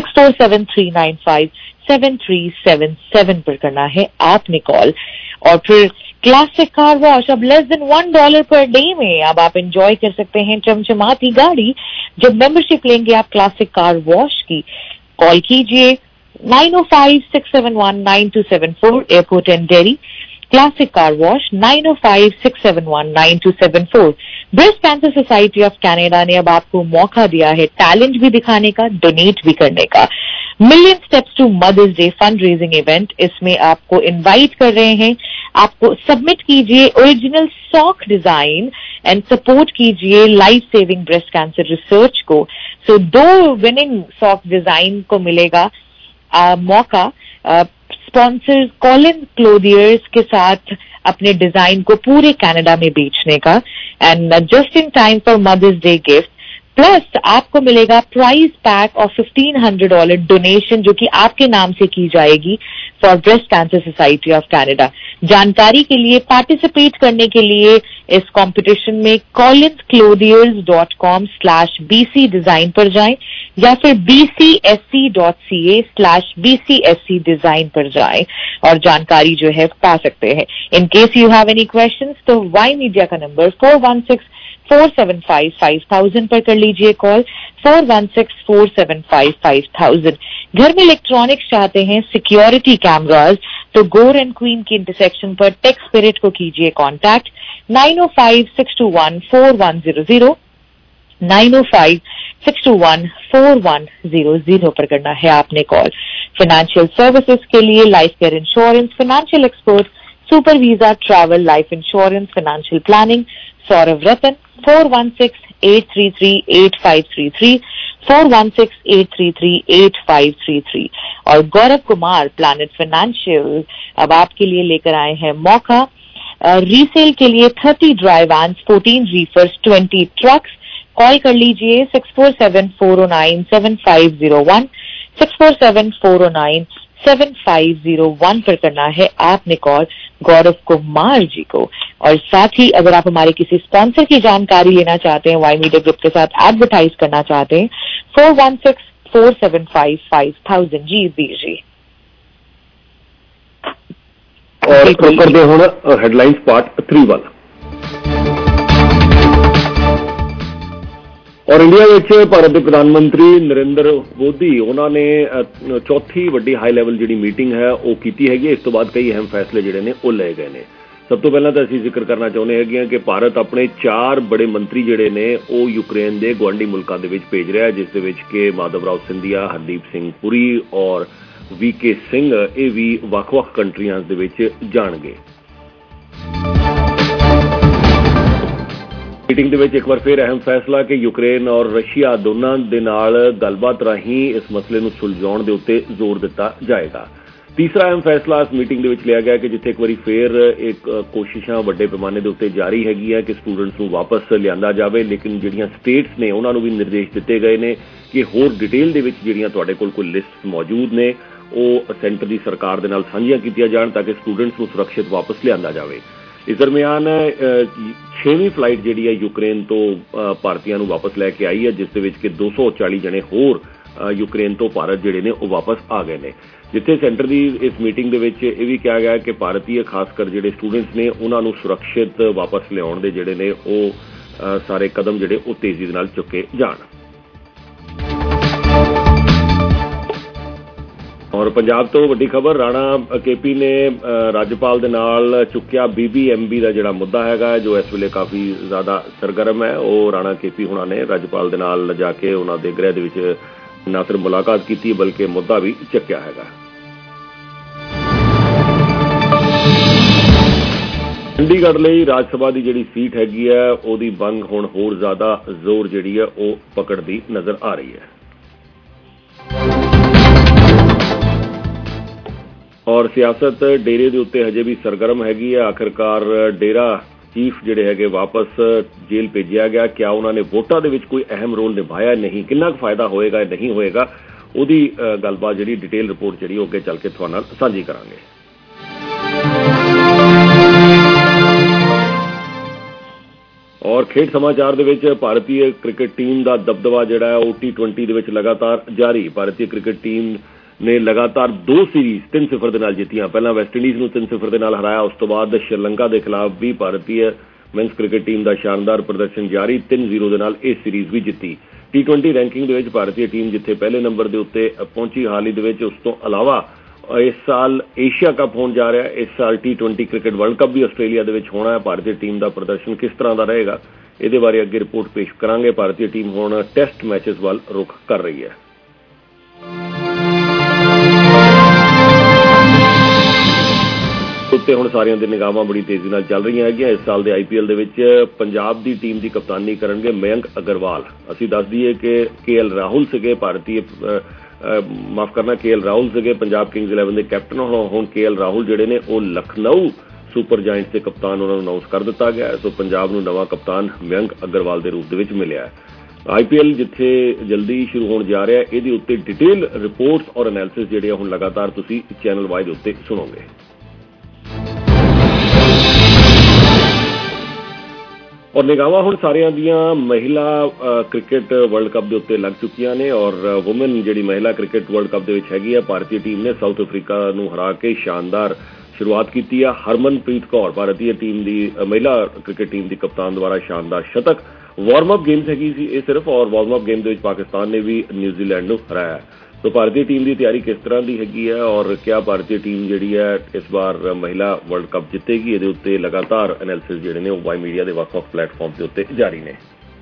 647-395-7377 पर करना है आपने कॉल. और फिर क्लासिक कार वॉश, अब लेस देन $1 पर डे में अब आप एंजॉय कर सकते हैं चमचमाती गाड़ी. जब मेंबरशिप लेंगे आप क्लासिक कार वॉश की, कॉल कीजिए 905-671-9274, airport and Derry. Classic car wash 905-671-9274. Breast cancer society of Canada ने अब आपको मौका दिया है टैलेंट भी दिखाने का, डोनेट भी करने का. Million steps to Mother's Day fundraising event, इसमें आपको इनवाइट कर रहे हैं. आपको सबमिट कीजिए original sock design and support कीजिए life saving breast cancer research को. सो 2 विनिंग सॉक डिजाइन को मिलेगा मौका स्पॉन्सर कॉलिन क्लोथियर्स के साथ अपने डिजाइन को पूरे कनाडा में बेचने का. And just in time for Mother's Day gift, plus आपको मिलेगा प्राइज पैक ऑफ $1,500 डोनेशन जो कि आपके नाम से की जाएगी for breast cancer society of Canada. जानकारी के लिए, पार्टिसिपेट करने के लिए इस कंपटीशन में collinsclothiers.com/BC डिजाइन पर जाएं या फिर bcsc.ca/BCSC डिजाइन पर जाएं और जानकारी जो है पा सकते हैं. In case you have any questions तो वाई मीडिया का नंबर 416-475-5000 पर कर लीजिए कॉल, 416-475-5000. घर में इलेक्ट्रॉनिक्स चाहते हैं, सिक्योरिटी कैमराज, तो गोर एंड क्वीन की इंटरसेक्शन पर टेक स्पिरिट को कीजिए कॉन्टैक्ट 905-621-4100, 905-621-4100 पर करना है आपने कॉल. फाइनेंशियल सर्विसेज के लिए life care insurance, financial expert, super visa, travel, life insurance, financial planning, Saurabh Ratan 416-833-8533, 416-833-8533. और गौरव कुमार प्लैनेट फाइनेंशियल अब आपके लिए लेकर आए हैं मौका रीसेल के लिए 30 dry vans, 14 reefers, 20 trucks. Call कर लीजिए 647-409-7501, 647-409-7501 पर करना है आपने कॉल गौरव कुमार जी को. और साथ ही अगर आप हमारे किसी स्पॉन्सर की जानकारी लेना चाहते हैं, वाई मीडिया ग्रुप के साथ एडवर्टाइज करना चाहते हैं, 416-475-5000. जी वीर जी. और करते हैं हेडलाइंस पार्ट 3 वाला. और इंडिया ਵਿੱਚ ਭਾਰਤ ਦੇ ਪ੍ਰਧਾਨ ਮੰਤਰੀ ਨਰਿੰਦਰ ਮੋਦੀ ਉਹਨਾਂ ਨੇ ਚੌਥੀ ਵੱਡੀ ਹਾਈ ਲੈਵਲ ਜਿਹੜੀ ਮੀਟਿੰਗ ਹੈ ਉਹ ਕੀਤੀ ਹੈਗੀ. ਇਸ ਤੋਂ ਬਾਅਦ ਕਈ ਅਹਿਮ ਫੈਸਲੇ ਜਿਹੜੇ ਨੇ ਉਹ ਲਏ ਗਏ ਨੇ. ਸਭ ਤੋਂ ਪਹਿਲਾਂ ਤਾਂ ਅਸੀਂ ਜ਼ਿਕਰ ਕਰਨਾ ਚਾਹੁੰਦੇ ਹੈਗੇ ਹਾਂ ਕਿ ਭਾਰਤ ਆਪਣੇ 4 ਬੜੇ ਮੰਤਰੀ ਜਿਹੜੇ ਨੇ ਉਹ ਯੂਕਰੇਨ ਦੇ ਗੁਆਂਢੀ ਮੁਲਕਾਂ ਦੇ ਵਿੱਚ ਭੇਜ ਰਿਹਾ ਹੈ, ਜਿਸ ਦੇ ਵਿੱਚ ਕਿ ਮਾਧਵ ਰਾਓ ਸਿੰਧੀਆ, ਹਰਦੀਪ ਸਿੰਘ ਪੁਰੀ ਔਰ VK ਸਿੰਘ ਇਹ ਵੀ ਵੱਖ-ਵੱਖ ਕੰਟਰੀਆਂ ਦੇ ਵਿੱਚ ਜਾਣਗੇ. ਮੀਟਿੰਗ ਦੇ ਵਿੱਚ ਇੱਕ ਵਾਰ ਫਿਰ ਅਹਿਮ ਫੈਸਲਾ ਕਿ ਯੂਕਰੇਨ ਔਰ ਰਸ਼ੀਆ ਦੋਨਾਂ ਦੇ ਨਾਲ ਗੱਲਬਾਤ ਰਾਹੀਂ ਇਸ ਮਸਲੇ ਨੂੰ ਸੁਲਝਾਉਣ ਦੇ ਉੱਤੇ ਜ਼ੋਰ ਦਿੱਤਾ ਜਾਏਗਾ. ਤੀਸਰਾ ਅਹਿਮ ਫੈਸਲਾ ਇਸ ਮੀਟਿੰਗ ਦੇ ਵਿੱਚ ਲਿਆ ਗਿਆ ਕਿ ਜਿੱਥੇ ਇੱਕ ਵਾਰੀ ਫਿਰ ਇੱਕ ਕੋਸ਼ਿਸ਼ਾਂ ਵੱਡੇ ਪੈਮਾਨੇ ਦੇ ਉੱਤੇ ਜਾਰੀ ਹੈਗੀਆਂ ਕਿ ਸਟੂਡੈਂਟਸ ਨੂੰ ਵਾਪਸ ਲਿਆਂਦਾ ਜਾਵੇ, ਲੇਕਿਨ ਜਿਹੜੀਆਂ ਸਟੇਟਸ ਨੇ ਉਹਨਾਂ ਨੂੰ ਵੀ ਨਿਰਦੇਸ਼ ਦਿੱਤੇ ਗਏ ਨੇ ਕਿ ਹੋਰ ਡਿਟੇਲ ਦੇ ਵਿੱਚ ਜਿਹੜੀਆਂ ਤੁਹਾਡੇ ਕੋਲ ਕੋਈ ਲਿਸਟ ਮੌਜੂਦ ਨੇ ਉਹ ਸੈਂਟਰ ਦੀ ਸਰਕਾਰ ਦੇ ਨਾਲ ਸਾਂਝੀਆਂ ਕੀਤੀਆਂ ਜਾਣ ਤਾਂ ਕਿ ਸਟੂਡੈਂਟਸ ਨੂੰ ਸੁਰੱਖਿਅਤ ਵਾਪਸ ਲਿਆਂਦਾ ਜਾਵੇ. ਇਸ ਦਰਮਿਆਨ 6ਵੀਂ ਫਲਾਈਟ ਜਿਹੜੀ ਹੈ ਯੂਕਰੇਨ ਤੋਂ ਭਾਰਤੀਆਂ ਨੂੰ ਵਾਪਸ ਲੈ ਕੇ ਆਈ ਹੈ, ਜਿਸ ਦੇ ਵਿੱਚ ਕਿ 240 ਜਣੇ ਹੋਰ ਯੂਕਰੇਨ ਤੋਂ ਭਾਰਤ ਜਿਹੜੇ ਨੇ ਉਹ ਵਾਪਸ ਆ ਗਏ ਨੇ. ਜਿੱਥੇ ਸੈਂਟਰ ਦੀ ਇਸ ਮੀਟਿੰਗ ਦੇ ਵਿੱਚ ਇਹ ਵੀ ਕਿਹਾ ਗਿਆ ਕਿ ਭਾਰਤੀ ਖਾਸ ਕਰ ਜਿਹੜੇ ਸਟੂਡੈਂਟਸ ਨੇ ਉਹਨਾਂ ਨੂੰ ਸੁਰੱਖਿਅਤ ਵਾਪਸ ਲਿਆਉਣ ਦੇ ਜਿਹੜੇ ਨੇ ਉਹ ਸਾਰੇ ਕਦਮ ਜਿਹੜੇ ਉਹ ਤੇਜ਼ੀ ਦੇ ਨਾਲ ਚੁੱਕੇ ਜਾਣ. ਔਰ ਪੰਜਾਬ ਤੋਂ ਵੱਡੀ ਖਬਰ, ਰਾਣਾ KP ਨੇ ਰਾਜਪਾਲ ਦੇ ਨਾਲ ਚੁੱਕਿਆ BBMB ਦਾ ਜਿਹੜਾ ਮੁੱਦਾ ਹੈਗਾ ਜੋ ਇਸ ਵੇਲੇ ਕਾਫੀ ਜ਼ਿਆਦਾ ਸਰਗਰਮ ਹੈ. ਉਹ ਰਾਣਾ KP ਹੁਣਾਂ ਨੇ ਰਾਜਪਾਲ ਦੇ ਨਾਲ ਜਾ ਕੇ ਉਹਨਾਂ ਦੇ ਗ੍ਰਹਿ ਦੇ ਵਿੱਚ ਨਾ ਸਿਰਫ ਮੁਲਾਕਾਤ ਕੀਤੀ ਬਲਕਿ ਮੁੱਦਾ ਵੀ ਚੱਕਿਆ ਹੈਗਾ. ਚੰਡੀਗੜ੍ਹ ਲਈ ਰਾਜ ਸਭਾ ਦੀ ਜਿਹੜੀ ਸੀਟ ਹੈਗੀ ਹੈ ਉਹਦੀ ਮੰਗ ਹੁਣ ਹੋਰ ਜ਼ਿਆਦਾ ਜ਼ੋਰ ਜਿਹੜੀ ਹੈ ਉਹ ਪਕੜਦੀ ਨਜ਼ਰ ਆ ਰਹੀ ਹੈ। ਔਰ ਸਿਆਸਤ ਡੇਰੇ ਦੇ ਉੱਤੇ ਹਜੇ ਵੀ ਸਰਗਰਮ ਹੈਗੀ ਹੈ। ਆਖਿਰਕਾਰ ਡੇਰਾ ਚੀਫ ਜਿਹੜੇ ਹੈਗੇ ਵਾਪਸ ਜੇਲ੍ਹ ਭੇਜਿਆ ਗਿਆ। ਕਿਆ ਉਹਨਾਂ ਨੇ ਵੋਟਾਂ ਦੇ ਵਿੱਚ ਕੋਈ ਅਹਿਮ ਰੋਲ ਨਿਭਾਇਆ? ਨਹੀਂ। ਕਿੰਨਾ ਕੁ ਫਾਇਦਾ ਹੋਏਗਾ ਨਹੀਂ ਹੋਏਗਾ ਉਹਦੀ ਗੱਲਬਾਤ ਜਿਹੜੀ ਡਿਟੇਲ ਰਿਪੋਰਟ ਜਿਹੜੀ ਉਹ ਅੱਗੇ ਚੱਲ ਕੇ ਤੁਹਾਡੇ ਨਾਲ ਸਾਂਝੀ ਕਰਾਂਗੇ। ਔਰ ਖੇਡ ਸਮਾਚਾਰ ਦੇ ਵਿੱਚ ਭਾਰਤੀ ਕ੍ਰਿਕਟ ਟੀਮ ਦਾ ਦਬਦਬਾ ਜਿਹੜਾ ਉਹ T20 ਦੇ ਵਿੱਚ ਲਗਾਤਾਰ ਜਾਰੀ। ਭਾਰਤੀ ਕ੍ਰਿਕਟ ਟੀਮ ਨੇ ਲਗਾਤਾਰ 2 ਸੀਰੀਜ਼ 3-0 ਦੇ ਨਾਲ ਜਿੱਤੀਆਂ। ਪਹਿਲਾਂ ਵੈਸਟਇੰਡੀਜ਼ ਨੂੰ 3-0 ਦੇ ਨਾਲ ਹਰਾਇਆ, ਉਸ ਤੋਂ ਬਾਅਦ ਸ਼੍ਰੀਲੰਕਾ ਦੇ ਖਿਲਾਫ ਵੀ ਭਾਰਤੀ ਮੈਨਸ ਕ੍ਰਿਕਟ ਟੀਮ ਦਾ ਸ਼ਾਨਦਾਰ ਪ੍ਰਦਰਸ਼ਨ ਜਾਰੀ, 3-0 ਦੇ ਨਾਲ ਇਹ ਸੀਰੀਜ਼ ਵੀ ਜਿੱਤੀ। T20 ਰੈਂਕਿੰਗ ਦੇ ਵਿੱਚ ਭਾਰਤੀ ਟੀਮ ਜਿੱਥੇ ਪਹਿਲੇ ਨੰਬਰ ਦੇ ਉੱਤੇ ਪਹੁੰਚੀ ਹਾਲ ਹੀ ਦੇ ਵਿੱਚ, ਉਸ ਤੋਂ ਇਲਾਵਾ ਇਸ ਸਾਲ ਏਸ਼ੀਆ ਕੱਪ ਹੋਣ ਜਾ ਰਿਹਾ। ਇਸ ਸਾਲ T20 ਕ੍ਰਿਕਟ ਵਰਲਡ ਕੱਪ ਵੀ ਆਸਟ੍ਰੇਲੀਆ ਦੇ ਵਿੱਚ ਹੋਣਾ ਹੈ। ਭਾਰਤੀ ਟੀਮ ਦਾ ਪ੍ਰਦਰਸ਼ਨ ਕਿਸ ਤਰ੍ਹਾਂ ਦਾ ਰਹੇਗਾ ਇਹਦੇ ਬਾਰੇ ਅੱਗੇ ਰਿਪੋਰਟ ਪੇਸ਼ ਕਰਾਂਗੇ। ਭਾਰਤੀ ਟੀਮ ਹੁਣ ਟੈਸਟ ਮੈਚਸ ਵੱਲ ਰੁਖ ਕਰ ਰਹੀ ਹੈ। ਉੱਤੇ ਹੁਣ ਸਾਰਿਆਂ ਦੀ ਨਿਗਾਹਾਂ ਬੜੀ ਤੇਜ਼ੀ ਨਾਲ ਚੱਲ ਰਹੀਆਂ ਹੈਗੀਆਂ। ਇਸ ਸਾਲ ਦੇ IPL ਦੇ ਵਿੱਚ ਪੰਜਾਬ ਦੀ ਟੀਮ ਦੀ ਕਪਤਾਨੀ ਕਰਨਗੇ ਮਯੰਕ ਅਗਰਵਾਲ। ਅਸੀਂ ਦੱਸ ਦਈਏ ਕਿ KL ਰਾਹੁਲ ਸੀਗੇ ਭਾਰਤੀ KL ਰਾਹੁਲ ਸੀਗੇ ਪੰਜਾਬ ਕਿੰਗਸ 11 ਦੇ ਕੈਪਟਨ। ਹੁਣ KL ਰਾਹੁਲ ਜਿਹੜੇ ਨੇ ਉਹ ਲਖਨਊ ਸੁਪਰ ਜਾਇੰਟਸ ਦੇ ਕਪਤਾਨ ਉਹਨਾਂ ਨੂੰ ਅਨਾਉਂਸ ਕਰ ਦਿੱਤਾ ਗਿਆ। ਸੋ ਪੰਜਾਬ ਨੂੰ ਨਵਾਂ ਕਪਤਾਨ ਮਯੰਕ ਅਗਰਵਾਲ ਦੇ ਰੂਪ ਦੇ ਵਿੱਚ ਮਿਲਿਆ ਹੈ। IPL ਜਿੱਥੇ ਜਲਦੀ ਸ਼ੁਰੂ ਹੋਣ ਜਾ ਰਿਹਾ ਇਹਦੇ ਉੱਤੇ ਡਿਟੇਲ ਰਿਪੋਰਟਸ ਔਰ ਐਨਾਲਿਸਿਸ ਜਿਹੜੇ ਹੁਣ ਲਗਾਤਾਰ ਤੁਸੀਂ ਚੈਨਲ ਵਾਈ ਦੇ ਉੱਤੇ ਸੁਣੋਗੇ। ਔਰ ਨਿਗਾਹਾਂ ਹੁਣ ਸਾਰਿਆਂ ਦੀਆਂ ਮਹਿਲਾ ਕ੍ਰਿਕਟ ਵਰਲਡ ਕੱਪ ਦੇ ਉੱਤੇ ਲੱਗ ਚੁੱਕੀਆਂ ਨੇ। ਔਰ ਵੂਮਨ ਜਿਹੜੀ ਮਹਿਲਾ ਕ੍ਰਿਕਟ ਵਰਲਡ ਕੱਪ ਦੇ ਵਿੱਚ ਹੈਗੀ ਹੈ, ਭਾਰਤੀ ਟੀਮ ਨੇ ਸਾਊਥ ਅਫਰੀਕਾ ਨੂੰ ਹਰਾ ਕੇ ਸ਼ਾਨਦਾਰ ਸ਼ੁਰੂਆਤ ਕੀਤੀ ਆ। ਹਰਮਨਪ੍ਰੀਤ ਕੌਰ ਭਾਰਤੀ ਟੀਮ ਦੀ ਮਹਿਲਾ ਕ੍ਰਿਕਟ ਟੀਮ ਦੀ ਕਪਤਾਨ ਦੁਆਰਾ ਸ਼ਾਨਦਾਰ ਸ਼ਤਕ। ਵਾਰਮ ਅਪ ਗੇਮਸ ਹੈਗੀ ਸੀ ਇਹ ਸਿਰਫ, ਔਰ ਵਾਰਮ ਅਪ ਗੇਮ ਦੇ ਵਿੱਚ ਪਾਕਿਸਤਾਨ ਨੇ ਵੀ ਨਿਊਜ਼ੀਲੈਂਡ ਨੂੰ ਹਰਾਇਆ। तो भारतीय टीम की तैयारी किस तरह की हैगी है और क्या भारतीय टीम जी है इस बार महिला वर्ल्ड कप जितेगी, ये उत्ते लगातार एनालिसिस जिहड़े ने वाई मीडिया के वक्-वक् प्लेटफॉर्म के उत्ते जारी ने।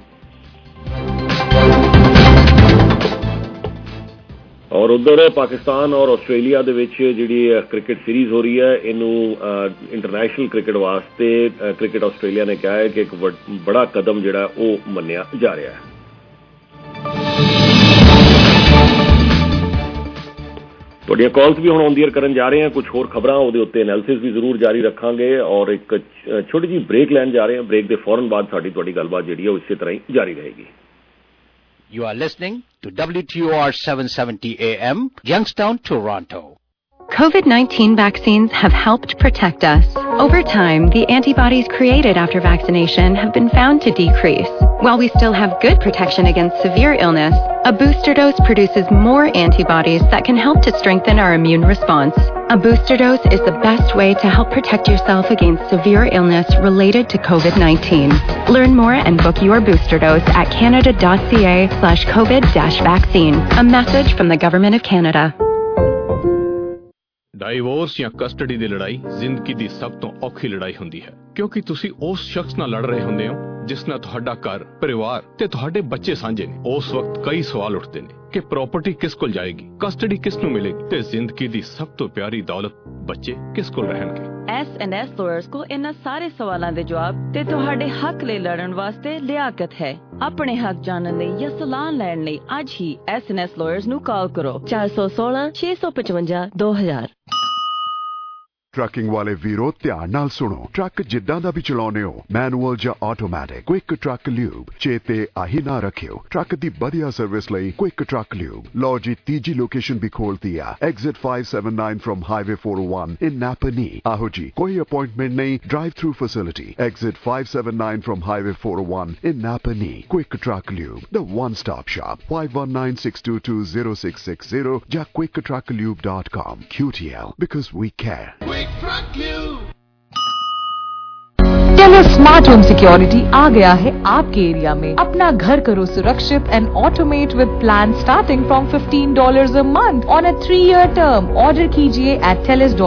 और उधर पाकिस्तान और आस्ट्रेलिया दे विच जिहड़ी क्रिकेट सीरीज़ हो रही है, इनू इंटरनेशनल क्रिकेट वास्ते क्रिकेट आस्ट्रेलिया ने कहा है कि एक बड़ा कदम जिहड़ा वो मन्निया जा रहा है। ਤੁਹਾਡੀਆਂ ਕਾਲਸ ਵੀ ਹੁਣ ਆਨ-ਦ-ਏਅਰ ਕਰਨ ਜਾ ਰਹੇ ਹਾਂ। ਕੁਝ ਹੋਰ ਖਬਰਾਂ ਉਹਦੇ ਉੱਤੇ ਐਨਾਲਿਸਿਸ ਵੀ ਜ਼ਰੂਰ ਜਾਰੀ ਰੱਖਾਂਗੇ ਔਰ ਇੱਕ ਛੋਟੀ ਜਿਹੀ ਬ੍ਰੇਕ ਲੈਣ ਜਾ ਰਹੇ ਹਾਂ। ਬ੍ਰੇਕ ਦੇ ਫੌਰਨ ਬਾਅਦ ਸਾਡੀ ਤੁਹਾਡੀ ਗੱਲਬਾਤ ਜਿਹੜੀ ਹੈ ਉਹ ਇਸੇ ਤਰ੍ਹਾਂ ਹੀ ਜਾਰੀ ਰਹੇਗੀ। You are listening to WTOR 770 AM, Youngstown, Toronto. COVID-19 vaccines have helped protect us. Over time, the antibodies created after vaccination have been found to decrease. While we still have good protection against severe illness, a booster dose produces more antibodies that can help to strengthen our immune response. A booster dose is the best way to help protect yourself against severe illness related to COVID-19. Learn more and book your booster dose at canada.ca/covid-vaccine. A message from the Government of Canada. Divorce ਜਾਂ custody ਦੀ ਲੜਾਈ ਜ਼ਿੰਦਗੀ ਦੀ ਸਭ ਤੋਂ ਔਖੀ ਲੜਾਈ ਹੁੰਦੀ ਹੈ, ਕਿਉਂਕਿ ਤੁਸੀਂ ਉਸ ਸ਼ਖਸ ਨਾਲ ਲੜ ਰਹੇ ਹੁੰਦੇ ਹੋ ਜਿਸ ਨਾਲ ਤੁਹਾਡਾ ਘਰ, ਪਰਿਵਾਰ ਤੇ ਤੁਹਾਡੇ ਬੱਚੇ ਸਾਂਝੇ ਨੇ। ਉਸ ਵਕਤ ਕਈ ਸਵਾਲ ਉੱਠਦੇ ਨੇ ਕਿ ਪ੍ਰਾਪਰਟੀ ਕਿਸ ਕੋਲ ਜਾਏਗੀ, ਕਸਟਡੀ ਕਿਸ ਨੂੰ ਮਿਲੇਗੀ ਤੇ ਜ਼ਿੰਦਗੀ ਦੀ ਸਭ ਤੋਂ ਪਿਆਰੀ ਦੌਲਤ ਬੱਚੇ ਕਿਸ ਕੋਲ ਰਹਿਣਗੇ। S&S ਲਾਇਰਸ ਕੋ ਇਹਨਾਂ ਸਾਰੇ ਸਵਾਲਾਂ ਦੇ ਜਵਾਬ ਤੇ ਤੁਹਾਡੇ ਹੱਕ ਲਈ ਲੜਨ ਵਾਸਤੇ ਲਿਆਕਤ ਹੈ। ਆਪਣੇ ਹੱਕ ਜਾਣਨ ਲਈ ਜਾਂ ਸਲਾਹ ਲੈਣ ਲਈ ਅੱਜ ਹੀ S&S ਲਾਇਰਸ ਨੂੰ ਕਾਲ ਕਰੋ 416 655 2000। ਟਰੱਕਿੰਗ ਵਾਲੇ ਵੀਰੋ ਧਿਆਨ ਨਾਲ ਸੁਣੋ, ਟਰੱਕ ਜਿੱਦਾਂ ਦਾ ਵੀ ਚਲਾਉਨੇ ਹੋ, ਮੈਨੂਅਲ ਜਾਂ ਆਟੋਮੈਟਿਕ, ਕੁਇਕ ਟਰੱਕ ਲਿਊਬ ਚੇਤੇ ਆਹੀ ਨਾ ਰੱਖਿਓ। ਟਰੱਕ ਦੀ ਵਧੀਆ ਸਰਵਿਸ ਲਈ ਕੁਇਕ ਟਰੱਕ ਲਿਊਬ। ਲਓ ਜੀ ਤੀਜੀ ਲੋਕੇਸ਼ਨ ਵੀ ਖੋਲਤੀ ਆ, exit 579 from highway 401 in Napanee. ਆਹੋ ਜੀ ਕੋਈ ਅਪਾਇੰਟਮੈਂਟ ਨਹੀਂ, drive through facility, exit 579 from highway 401 in Napanee. Quick truck lube, the one stop shop, 5196220660 ਜਾਂ quicktrucklube.com। QTL, because we care. Taylor smart home security आ गया है आपके एरिया में। अपना घर करो सुरक्षित and automate with plan starting from $15 a month on a 3-year term. Order कीजिए at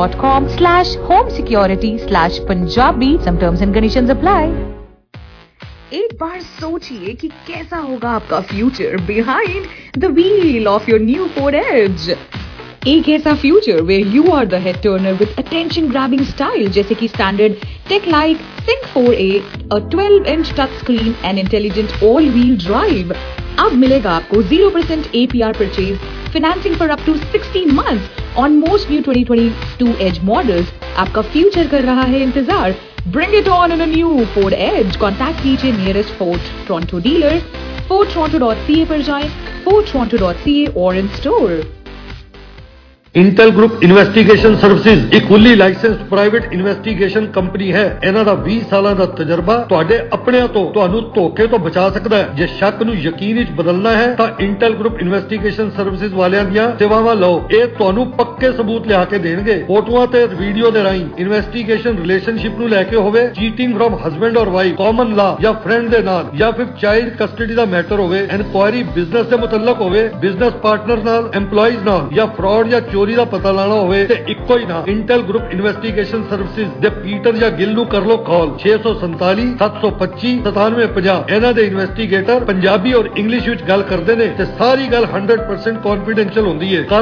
tellers.com/homesecurity/Punjabi. Some terms and conditions apply. एक बार सोचिए कि कैसा होगा आपका future behind the wheel of your new Ford Edge. एक ऐसा future where you are the head turner with attention grabbing style जैसे कि standard tech like Sync 4A, a 12-inch touch screen and intelligent all-wheel drive. अब मिलेगा आपको 0% APR purchase, financing for up to 16 months on most new 2022 Edge models. आपका future कर रहा है इंतजार. Bring it on in a new Ford Edge. Contact कीजिए nearest Ford Toronto dealer, fordtoronto.ca पर जाएं, fordtoronto.ca और in store. Intel group investigation services ਇੱਕ fully licensed private investigation company ਹੈ। ਇਹਨਾਂ ਦਾ 20 ਸਾਲਾਂ ਦਾ ਤਜਰਬਾ ਤੁਹਾਡੇ ਆਪਣਿਆਂ ਤੋਂ ਤੁਹਾਨੂੰ ਧੋਖੇ ਤੋਂ ਬਚਾ ਸਕਦਾ ਹੈ। ਜੇ ਸ਼ੱਕ ਨੂੰ ਯਕੀਨ ਵਿੱਚ ਬਦਲਣਾ ਹੈ ਤਾਂ ਇੰਟਲ ਗਰੁੱਪ ਇਨਵੈਸਟੀਗੇਸ਼ਨ ਸਰਵਿਸਿਜ਼ ਵਾਲਿਆਂ ਦੀਆਂ ਸੇਵਾਵਾਂ ਲਓ। ਇਹ ਤੁਹਾਨੂੰ ਪੱਕੇ ਸਬੂਤ ਲਿਆ ਕੇ ਦੇਣਗੇ। ਫੋਟੋਆਂ ਤੇ ਵੀਡੀਓ ਦੇ ਰਾਹੀਂ ਇਨਵੈਸਟੀਗੇਸ਼ਨ ਰਿਲੇਸ਼ਨਸ਼ਿਪ ਨੂੰ ਲੈ ਕੇ ਹੋਵੇ, ਚੀਟਿੰਗ ਫਰਮ ਹਸਬੈਂਡ ਔਰ ਵਾਈਫ, ਕਾਮਨ ਲਾ ਜਾਂ ਫਰੈਂਡ ਦੇ ਨਾਲ, ਜਾਂ ਫਿਰ ਚਾਈਲਡ ਕਸਟਡੀ ਦਾ ਮੈਟਰ ਹੋਵੇ, ਇਨਕੁਆਇਰੀ ਬਿਜ਼ਨਸ ਦੇ ਮੁਤਲਕ ਹੋਵੇ, ਬਿਜ਼ਨਸ ਪਾਰਟਨਰ ਨਾਲ, EMPLOYEES ਨਾਲ, ਜਾਂ ਫਰਾਡ ਜਾਂ ਚੋਰੀ ਦਾ ਪਤਾ ਲਾਣਾ ਹੋਵੇ ਤੇ ਇੱਕੋ ਹੀ ਨਾ ਇੰਟਲ ਗਰੁੱਪ ਇਨਵੈਸਟੀਗੇਸ਼ਨ ਸਰਵਿਸਿਜ਼ ਦੇ ਪੀਟਰ ਜਾਂ ਗਿੱਲ ਨੂੰ ਕਰ ਲੋ ਕਾਲ 647 725 9750। ਇਹਨਾਂ ਦੇ ਇਨਵੈਸਟੀਗੇਟਰ ਪੰਜਾਬੀ ਔਰ ਇੰਗਲਿਸ਼ ਵਿੱਚ ਗੱਲ ਕਰਦੇ ਨੇ ਤੇ ਸਾਰੀ ਗੱਲ 100% ਕੌਨਫੀਡੈਂਸ਼ੀਅਲ ਹੁੰਦੀ ਹੈ।